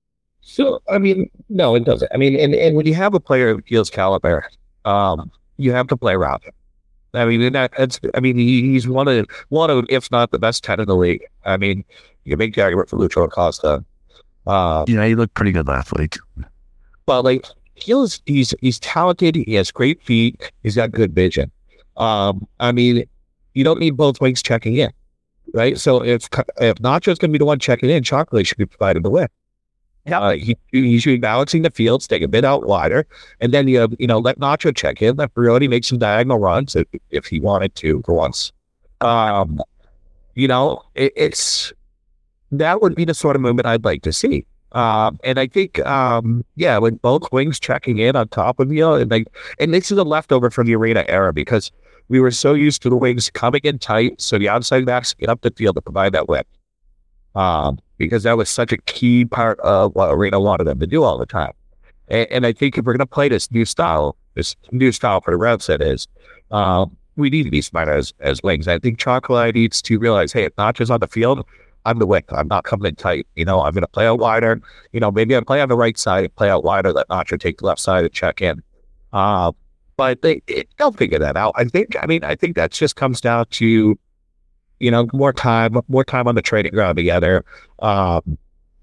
So, I mean, no, it doesn't. I mean, and, and when you have a player who feels caliber, um, you have to play around him. I mean, that, that's. I mean, he, he's one of one of, if not the best ten in the league. I mean, you make the argument for Lucho Acosta. Uh, yeah, he looked pretty good last week. But like, he's he's he's talented. He has great feet. He's got good vision. Um, I mean, you don't need both wings checking in, right? So if if Nacho's going to be the one checking in, Chocolate should be provided the way. Yeah, uh, he he should be balancing the field, staying a bit out wider, and then you have, you know let Nacho check in, let Ferroni make some diagonal runs if, if he wanted to for once. Um, you know, it, it's that would be the sort of movement I'd like to see. Um, and I think, um, yeah, with both wings checking in on top of you, and like, and this is a leftover from the Arena era because we were so used to the wings coming in tight, so the outside backs get up the field to provide that width. Um, because that was such a key part of what Arena wanted them to do all the time. And, and I think if we're going to play this new style, this new style for the Revs, that is, um, we need to be smarter as, as wings. I think Chocolate needs to realize, hey, if Nacho's on the field, I'm the wing. I'm not coming in tight. You know, I'm going to play out wider. You know, maybe I play on the right side, play out wider, let Nacho take the left side and check in. Uh, but they, it, they'll figure that out. I think, I mean, I think that just comes down to, you know, more time, more time on the training ground together. Um,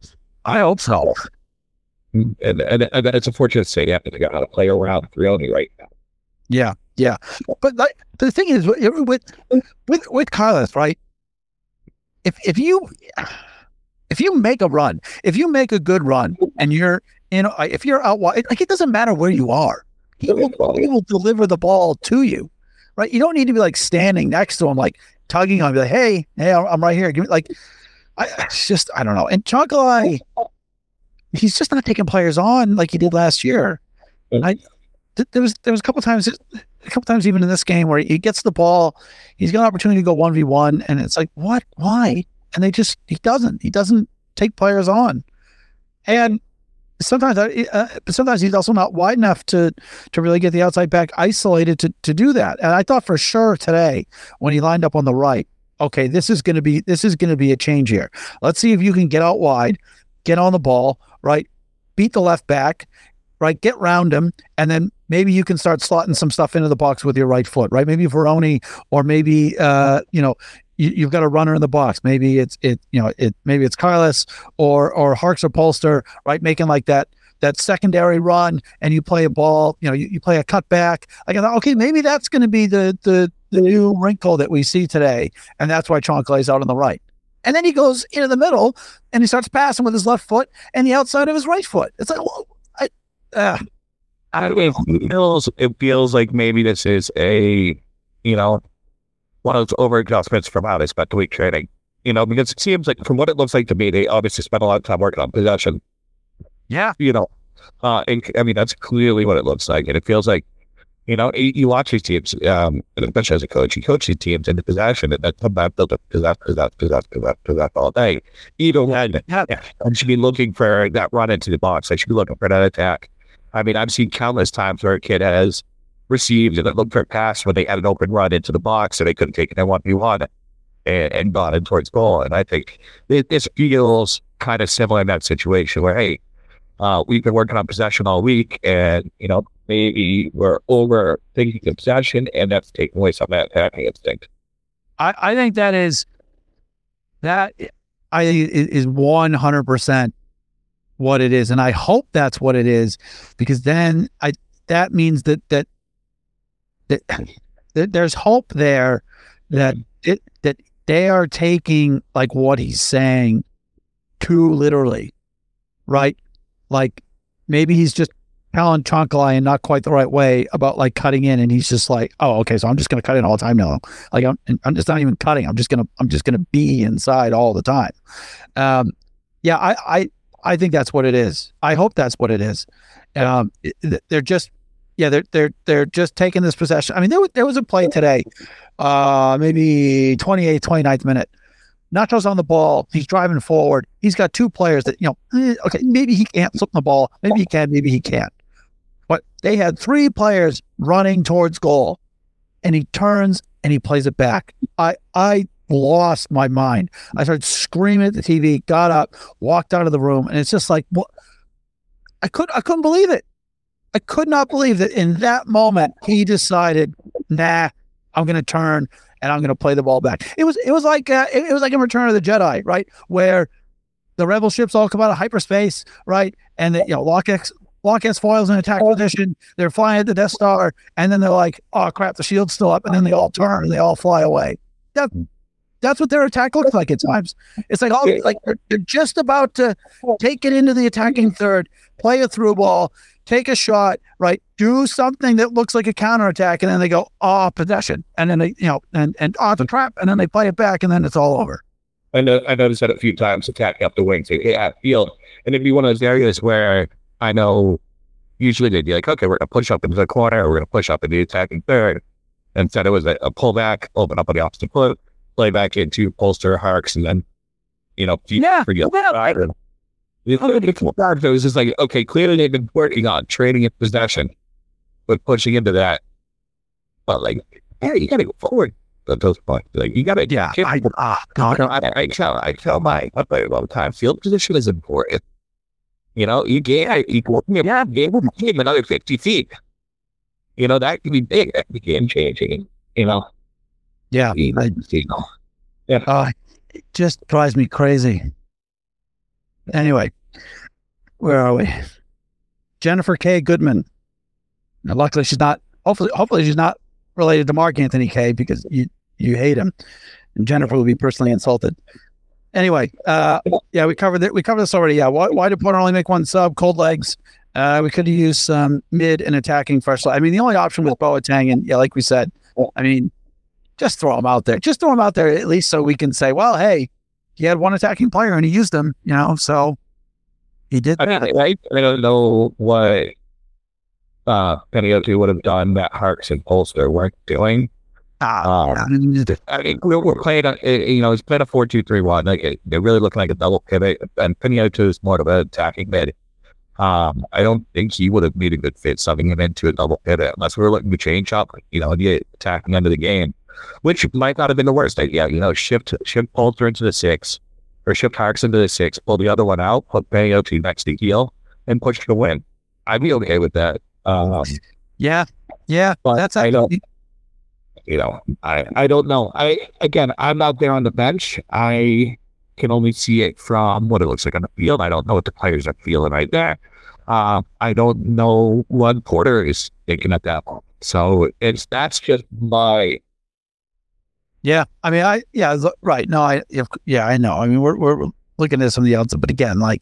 I hope so. And, and, and it's unfortunate to say you have to figure out how to play around Ferroni right now. Yeah, yeah. But like, the thing is, with with with Carlos, right? If if you if you make a run, if you make a good run, and you're you know if you're out wide, like it doesn't matter where you are, he will, he will deliver the ball to you, right? You don't need to be like standing next to him, like tugging on, him, like, hey, hey, I'm right here. Give me like, I it's just I don't know. And Chocolate, he's just not taking players on like he did last year. I th- there was there was a couple times. A couple times even in this game where he gets the ball, he's got an opportunity to go one v one, and it's like, what? Why? And they just, he doesn't. He doesn't take players on. And sometimes, I, uh, but sometimes he's also not wide enough to to really get the outside back isolated to to do that. And I thought for sure today when he lined up on the right, okay, this is going to be this is going to be a change here. Let's see if you can get out wide, get on the ball, right, beat the left back, right, get round him, and then maybe you can start slotting some stuff into the box with your right foot, right? Maybe Veroni, or maybe uh, you know. You, you've got a runner in the box. Maybe it's it, you know, it maybe it's Carlos or or Harks or Polster, right? Making like that that secondary run, and you play a ball. You know, you, you play a cutback. Like I thought, okay, maybe that's going to be the the the new wrinkle that we see today, and that's why Chancalay is out on the right. And then he goes into the middle and he starts passing with his left foot and the outside of his right foot. It's like, well, I, uh. I it feels it feels like maybe this is a, you know, one of those over adjustments from how they spent the week training, you know, because it seems like from what it looks like to me, they obviously spent a lot of time working on possession. Yeah. You know, uh, and I mean, that's clearly what it looks like. And it feels like, you know, you, you watch these teams, um, and especially as a coach, you coach these teams into possession and then come back, build up possess, possess, possess, possess, possess all day. Even when yeah, I should be looking for that run into the box. I should be looking for that attack. I mean, I've seen countless times where a kid has received and looked for a pass when they had an open run into the box so they couldn't take it in one v one and, and gone in towards goal. And I think it, this feels kind of similar in that situation where, hey, uh, we've been working on possession all week and, you know, maybe we're over thinking of possession and that's taking away some of that attacking instinct. I, I think that is, that I think is one hundred percent what it is. And I hope that's what it is, because then I, that means that, that, That, that there's hope there that it that they are taking like what he's saying too literally, right? Like maybe he's just telling Chancalay in not quite the right way about like cutting in, and he's just like, oh, okay, so I'm just gonna cut in all the time now. Like I'm, I'm just not even cutting. I'm just gonna I'm just gonna be inside all the time. Um, yeah, I I I think that's what it is. I hope that's what it is. Um, it, they're just. Yeah, they're they're they're just taking this possession. I mean, there was there was a play today, uh, maybe twenty-eighth, twenty-ninth minute. Nacho's on the ball. He's driving forward. He's got two players that, you know, eh, okay, maybe he can't flip the ball. Maybe he can, maybe he can't. But they had three players running towards goal, and he turns and he plays it back. I I lost my mind. I started screaming at the T V, got up, walked out of the room, and it's just like, what? I could I couldn't believe it. I could not believe that in that moment he decided, nah, I'm going to turn and I'm going to play the ball back. It was it was like uh, it, it was like in Return of the Jedi, right, where the rebel ships all come out of hyperspace, right, and the, you know, Lock-X Lock-X foils in attack position. They're flying at the Death Star, and then they're like, oh crap, the shield's still up, and then they all turn and they all fly away. That that's what their attack looks like at times. It's like all like they're, they're just about to take it into the attacking third, play a through ball, take a shot, right? Do something that looks like a counterattack, and then they go, oh, possession. And then they, you know, and, and oh, the trap, and then they play it back, and then it's all over. I know I noticed that a few times, attacking up the wings, yeah, field. And it'd be one of those areas where I know usually they'd be like, okay, we're going to push up into the corner, or we're going to push up into the attacking third. Instead, it was a, a pullback, open up on the opposite foot, play back into Polster, Harks, and then, you know, yeah, for you. Yeah. The it was just like, okay, clearly they've been working on trading in possession, but pushing into that. But like, yeah, you gotta go forward at those points. Like, you gotta, yeah. I, ah, God, I, I tell, I tell my, I play all the time. Field position is important. You know, you gain, you yeah, game game another fifty feet. You know, that can be big. That can be game changing. You know. Yeah. You know, I, you know. Yeah. Uh, it just drives me crazy. Anyway, where are we? Jennifer K. Goodman. Now, luckily, she's not. Hopefully, hopefully, she's not related to Mark Anthony K. because you you hate him, and Jennifer will be personally insulted. Anyway, uh, yeah, we covered it. We covered this already. Yeah, why why did Porter only make one sub? Cold legs. Uh, we could have used some mid and attacking first. I mean, the only option was Boateng, and yeah, like we said, I mean, just throw him out there. Just throw him out there at least so we can say, well, hey, he had one attacking player and he used them, you know, so he did that. I, I, I don't know what uh, any of you would have done that Harks and Polster weren't doing. Ah, um, yeah. I mean, we're, we're playing, a, you know, it's playing a four two three one. Like, it, they're really looking like a double pivot, and Pinotto is more of an attacking mid. Um, I don't think he would have made a good fit subbing him into a double pivot unless we were looking to change up, you know, the attacking end of the game, which might not have been the worst idea. You know, shift shift Polster into the six, or shift Harks into the six, pull the other one out, put Bayoti next to heel, and push to win. I'd be okay with that. Um, yeah, yeah, but that's I don't. actually- You know, I, I don't know. I again, I'm not there on the bench. I can only see it from what it looks like on the field. I don't know what the players are feeling right there. Uh, I don't know what Porter is thinking at that moment. So it's that's just my. Yeah, I mean, I yeah, look, right. No, I if, yeah, I know. I mean, we're we're looking at some of the outside, but again, like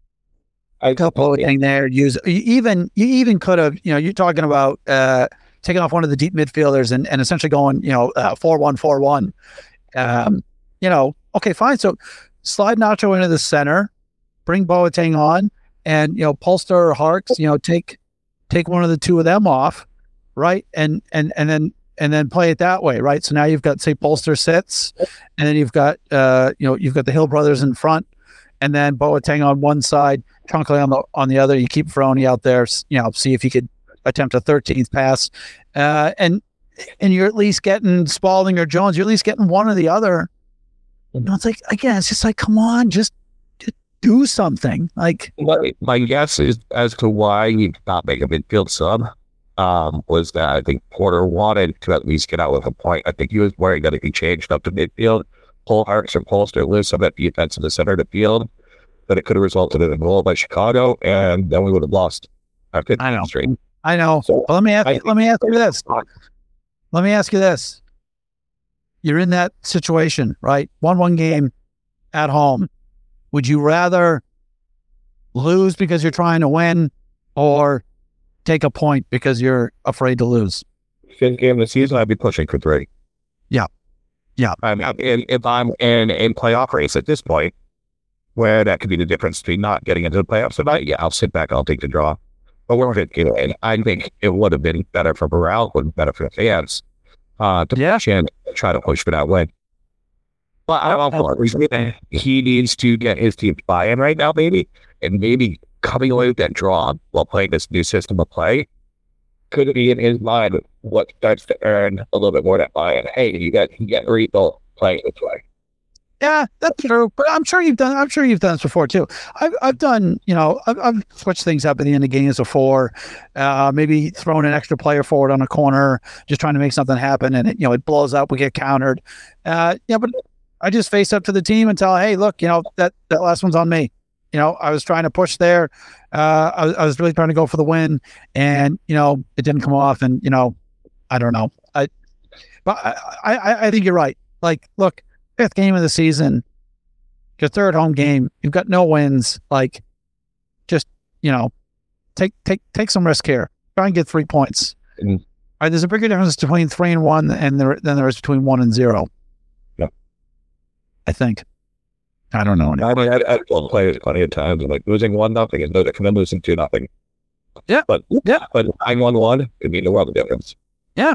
I couple thing there. Use you even you even could have, you know, you're talking about uh, taking off one of the deep midfielders and, and essentially going, you know, uh, four one four one. Um, you know, okay, fine. So slide Nacho into the center, bring Boateng on, and you know, Polster or Harks, you know, take take one of the two of them off, right? And and and then and then play it that way, right? So now you've got, say, Polster sits, and then you've got uh, you know, you've got the Hill brothers in front, and then Boateng on one side, Trunkle on the on the other. You keep Ferroni out there, you know, see if you could attempt a thirteenth pass, uh, and and you're at least getting Spalding or Jones. You're at least getting one or the other. You know, it's like, again, it's just like, come on, just, just do something. Like, my, my guess is as to why he did not make a midfield sub um, was that I think Porter wanted to at least get out with a point. I think he was worried that if he changed up to midfield, pull Harks or Polster, lose some of that defense in the center of the field, that it could have resulted in a goal by Chicago, and then we would have lost our fifth I know. straight. I know. So, But let me ask I you, let me ask you this. Let me ask you this. You're in that situation, right? one one game at home. Would you rather lose because you're trying to win, or take a point because you're afraid to lose? Fifth game of the season, I'd be pushing for three. Yeah. Yeah. I mean, if, if I'm in a playoff race at this point, where that could be the difference between not getting into the playoffs tonight, yeah, I'll sit back, I'll take the draw. But we're fifth game in. I think it would have been better for morale, would have been better for the fans, uh, to Yeah. push in and try to push for that win. But I don't know. He needs to get his team buy-in right now, maybe, and maybe coming away with that draw while playing this new system of play could be in his mind what starts to earn a little bit more of that buy-in. Hey, you got you got Rico playing this way. Yeah, that's true. But I'm sure you've done. I'm sure you've done this before too. I've I've done. You know, I've, I've switched things up at the end of games before. Uh, maybe throwing an extra player forward on a corner, just trying to make something happen, and it, you know, it blows up. We get countered. Uh, yeah, but I just face up to the team and tell, hey, look, you know, that that last one's on me. You know, I was trying to push there. Uh, I was I was really trying to go for the win, and you know, it didn't come off. And you know, I don't know. I, but I I, I think you're right. Like, look. Fifth game of the season, your third home game, you've got no wins. Like, just, you know, take take take some risk here. Try and get three points. Mm. All right, there's a bigger difference between three and one and there than there is between one and zero. Yeah. I think. I don't know. I mean, I've, I've told players plenty of times, like losing one nothing is no different than losing two nothing. Yeah. But Yeah. but nine one one could mean the world of difference. All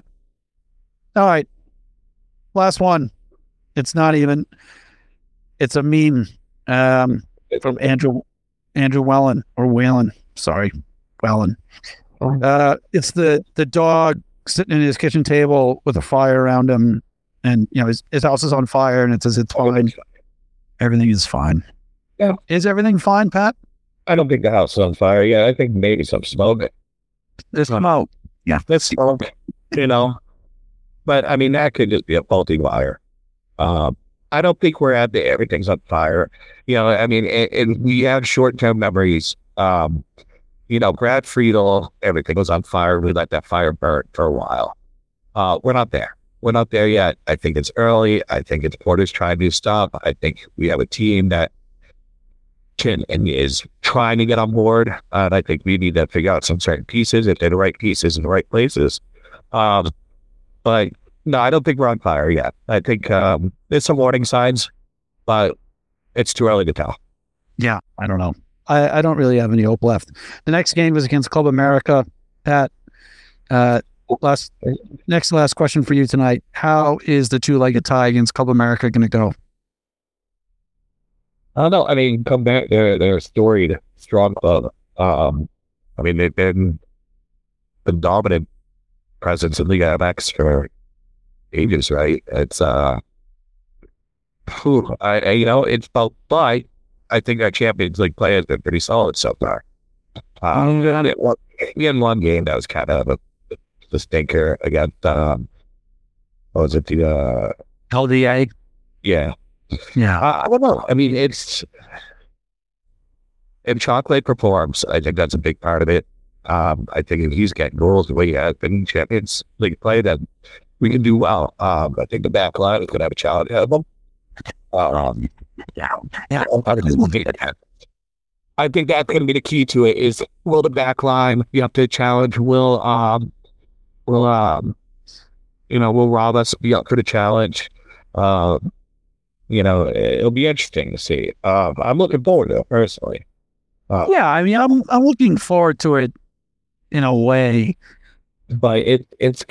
right. Last one. It's not even, it's a meme um, from Andrew Andrew Wellen, or Whalen, sorry, Wellen. Uh, it's the, the dog sitting in his kitchen table with a fire around him, and, you know, his, his house is on fire, and it says it's fine. Everything is fine. Yeah. Is everything fine, Pat? I don't think the house is on fire. Yeah, I think maybe some smoke. There's smoke. Yeah. There's smoke, you know. But, I mean, that could just be a faulty wire. Um, I don't think we're at the everything's on fire. You know, I mean, and, and we have short-term memories. Um, you know, Brad Friedel, everything was on fire. We let that fire burn for a while. Uh, we're not there. We're not there yet. I think it's early. I think it's Porter's trying new stuff. I think we have a team that can and is trying to get on board. Uh, and I think we need to figure out some certain pieces, if they're the right pieces in the right places. Um, but no, I don't think we're on fire yet. I think um, there's some warning signs, but it's too early to tell. Yeah, I don't know. I, I don't really have any hope left. The next game was against Club America. Pat, uh, last next to last question for you tonight. How is the two-legged tie against Club America going to go? I don't know. I mean, come back. They're, they're a storied, strong club. Um, I mean, they've been the dominant presence in Liga M X for ages, right? It's, uh, whew, I, I, you know, it's about, but I think our Champions League play has been pretty solid so far. Um, we had one game that was kind of a, a stinker against, um, what was it, the, uh, L D A? Yeah. Yeah. Uh, I don't know. I mean, it's, if Chocolate performs, I think that's a big part of it. Um, I think if he's getting goals the way he has been in Champions League play, then we can do well. Um, I think the back line is going to have a challenge ahead of them. Um, yeah. yeah. I think that's going to be the key to it is, will the back line be up to the challenge? Will, um, will, um, you know, will Roberts be up for the challenge? Um, you know, it'll be interesting to see. Um, I'm looking forward to it personally. Uh, yeah, I mean, I'm I'm looking forward to it in a way, but it it's.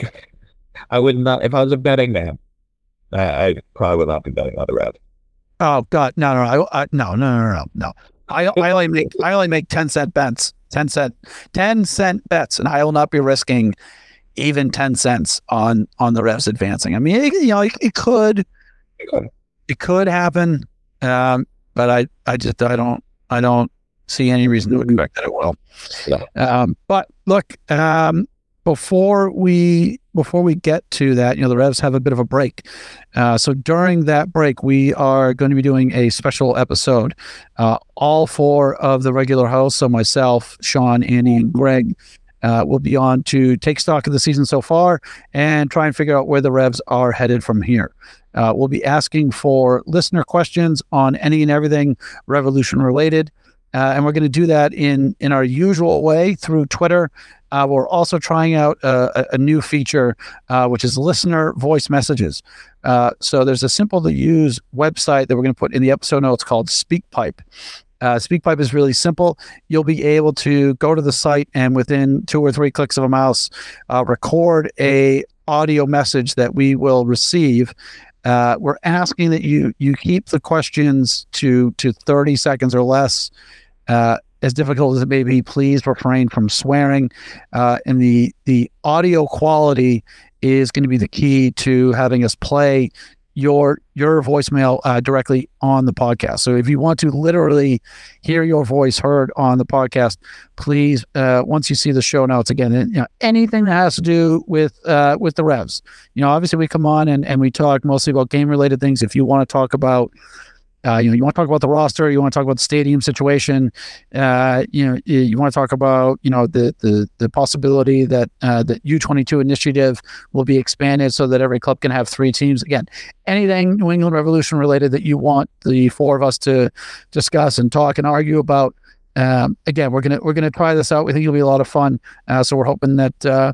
I would not, if I was a betting man, I, I probably would not be betting on the Revs. Oh God, no, no, I, I, no, no, no, no, no. I I only make I only make ten cent bets, ten cent, ten cent bets, and I will not be risking even ten cents on on the Revs advancing. I mean, it, you know, it, it could, It could. it could happen, um, but I I just I don't I don't. see any reason to expect that it will. Yeah. Um, but look, um, before we before we get to that, you know, the Revs have a bit of a break. Uh, so during that break, we are going to be doing a special episode. Uh, all four of the regular hosts, so myself, Sean, Andy, and Greg, uh, will be on to take stock of the season so far and try and figure out where the Revs are headed from here. Uh, we'll be asking for listener questions on any and everything Revolution related. Uh, and we're going to do that in, in our usual way through Twitter. Uh, we're also trying out a, a new feature, uh, which is listener voice messages. Uh, so there's a simple to use website that we're going to put in the episode notes called SpeakPipe. Uh, SpeakPipe is really simple. You'll be able to go to the site and within two or three clicks of a mouse, uh, record a audio message that we will receive. Uh, we're asking that you you keep the questions to to thirty seconds or less. Uh, as difficult as it may be, please refrain from swearing. Uh, and the the audio quality is going to be the key to having us play your your voicemail uh, directly on the podcast. So if you want to literally hear your voice heard on the podcast, please, uh, once you see the show notes, again, you know, anything that has to do with uh, with the Revs, you know, obviously we come on and, and we talk mostly about game related things. If you want to talk about Uh, you know, you want to talk about the roster, you want to talk about the stadium situation, uh, you know, you, you want to talk about, you know, the the the possibility that uh, the U twenty-two initiative will be expanded so that every club can have three teams. Again, anything New England Revolution related that you want the four of us to discuss and talk and argue about. Um, again, we're gonna we're gonna try this out. We think it'll be a lot of fun. Uh, so we're hoping that. Uh,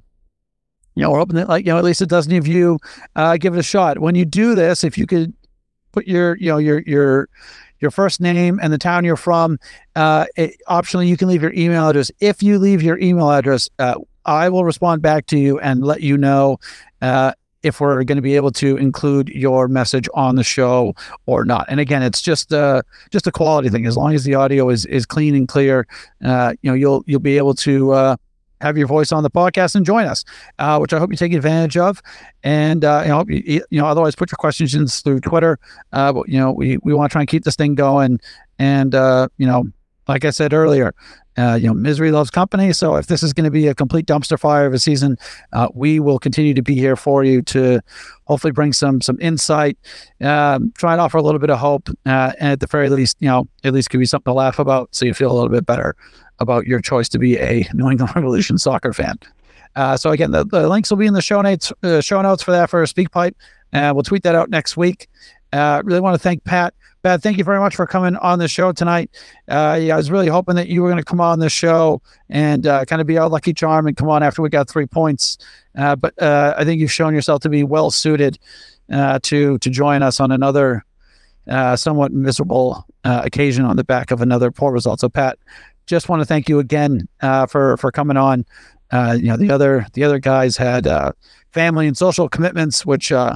you know, we're hoping that, like, you know, at least a dozen of you uh, give it a shot. When you do this, if you could put your, you know, your, your, your first name and the town you're from. Uh, it, optionally, you can leave your email address. If you leave your email address, uh, I will respond back to you and let you know uh, if we're going to be able to include your message on the show or not. And again, it's just uh, just a quality thing. As long as the audio is is clean and clear, uh, you know, you'll you'll be able to uh, have your voice on the podcast and join us, uh, which I hope you take advantage of. And, uh, you know, you, you know, otherwise put your questions in through Twitter. Uh, but, you know, we, we want to try and keep this thing going. And, uh, you know, like I said earlier, uh, you know, misery loves company. So if this is going to be a complete dumpster fire of a season, uh, we will continue to be here for you to hopefully bring some, some insight, um, try and offer a little bit of hope, uh, and at the very least, you know, at least give you something to laugh about so you feel a little bit better about your choice to be a New England Revolution soccer fan. Uh, so again, the, the links will be in the show notes, uh, show notes for that for SpeakPipe. Uh, we'll tweet that out next week. Uh, really want to thank Pat. Pat, thank you very much for coming on the show tonight. Uh, yeah, I was really hoping that you were going to come on the show and uh, kind of be our lucky charm and come on after we got three points. Uh, but uh, I think you've shown yourself to be well suited uh, to to join us on another uh, somewhat miserable uh, occasion on the back of another poor result. So Pat, just want to thank you again uh, for for coming on. Uh, you know, the other the other guys had uh, family and social commitments, which uh,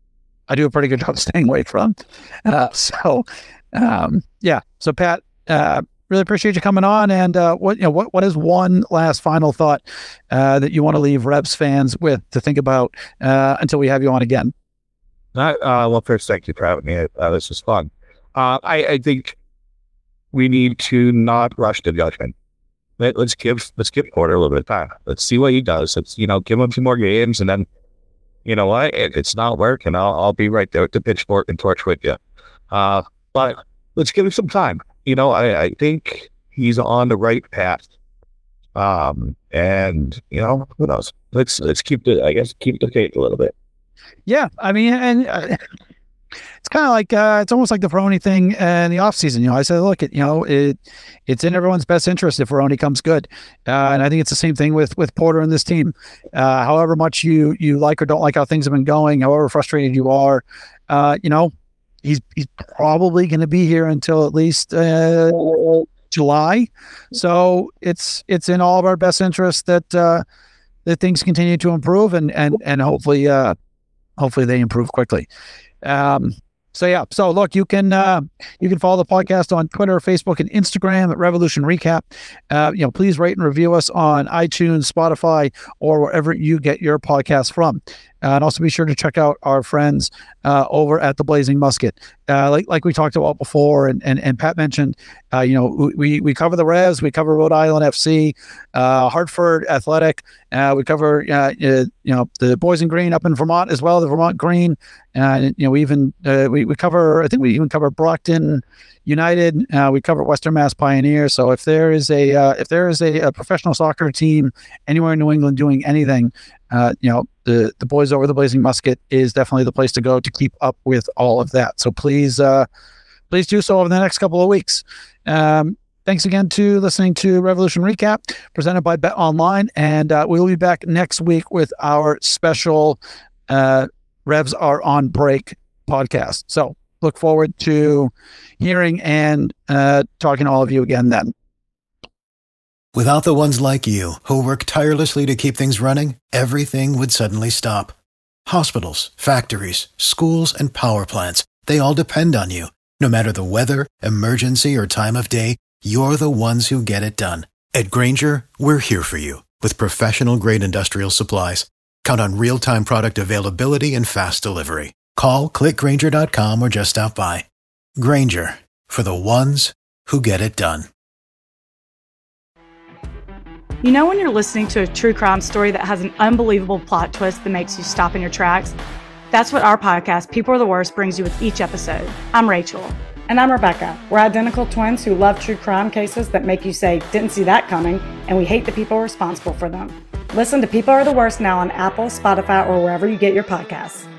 I do a pretty good job staying away from. Uh, so, um, yeah. So Pat, uh, really appreciate you coming on. And uh, what you know, what what is one last final thought uh, that you want to leave Revs fans with to think about uh, until we have you on again? Uh, well, first, thank you for having me. Uh, this was fun. Uh, I, I think we need to not rush to judgment. Let, let's give let's give Porter a little bit of time. Let's see what he does. Let's you know give him some more games, and then you know what, it, it's not working. I'll I'll be right there with the pitchfork and torch with you. Uh, but let's give him some time. You know, I, I think he's on the right path. Um, and you know, who knows? Let's let's keep the I guess keep the faith a little bit. Yeah, I mean, and uh, it's kind of like uh, it's almost like the Ferroni thing in the off season. You know, I said, look, it you know, it it's in everyone's best interest if Ferroni comes good, uh, and I think it's the same thing with with Porter and this team. Uh, however much you you like or don't like how things have been going, however frustrated you are, uh, you know, he's he's probably going to be here until at least uh, July. So it's it's in all of our best interest that uh, that things continue to improve and and and hopefully. Uh, Hopefully they improve quickly. Um, so yeah, so look, you can uh, you can follow the podcast on Twitter, Facebook, and Instagram at Revolution Recap. Uh, you know, please rate and review us on iTunes, Spotify, or wherever you get your podcast from. Uh, and also be sure to check out our friends uh, over at the Blazing Musket. Uh, like like we talked about before, and and, and Pat mentioned, uh, you know, we we cover the Revs, we cover Rhode Island F C, uh, Hartford Athletic, uh, we cover uh, you know the Boys in Green up in Vermont as well, the Vermont Green, and uh, you know we even uh, we we cover I think we even cover Brockton United. Uh, we cover Western Mass Pioneers. So if there is a uh, if there is a, a professional soccer team anywhere in New England doing anything, uh, you know the the boys over the Blazing Musket is definitely the place to go to keep up with all of that. So please uh, please do so over the next couple of weeks. Um, thanks again to listening to Revolution Recap presented by Bet Online, and uh, we will be back next week with our special uh, Revs Are on Break podcast. So look forward to hearing and uh, talking to all of you again then. Without the ones like you, who work tirelessly to keep things running, everything would suddenly stop. Hospitals, factories, schools, and power plants, they all depend on you. No matter the weather, emergency, or time of day, you're the ones who get it done. At Grainger, we're here for you with professional-grade industrial supplies. Count on real-time product availability and fast delivery. Call, click Grainger dot com, or just stop by. Grainger, for the ones who get it done. You know when you're listening to a true crime story that has an unbelievable plot twist that makes you stop in your tracks? That's what our podcast, People Are the Worst, brings you with each episode. I'm Rachel. And I'm Rebecca. We're identical twins who love true crime cases that make you say, didn't see that coming, and we hate the people responsible for them. Listen to People Are the Worst now on Apple, Spotify, or wherever you get your podcasts.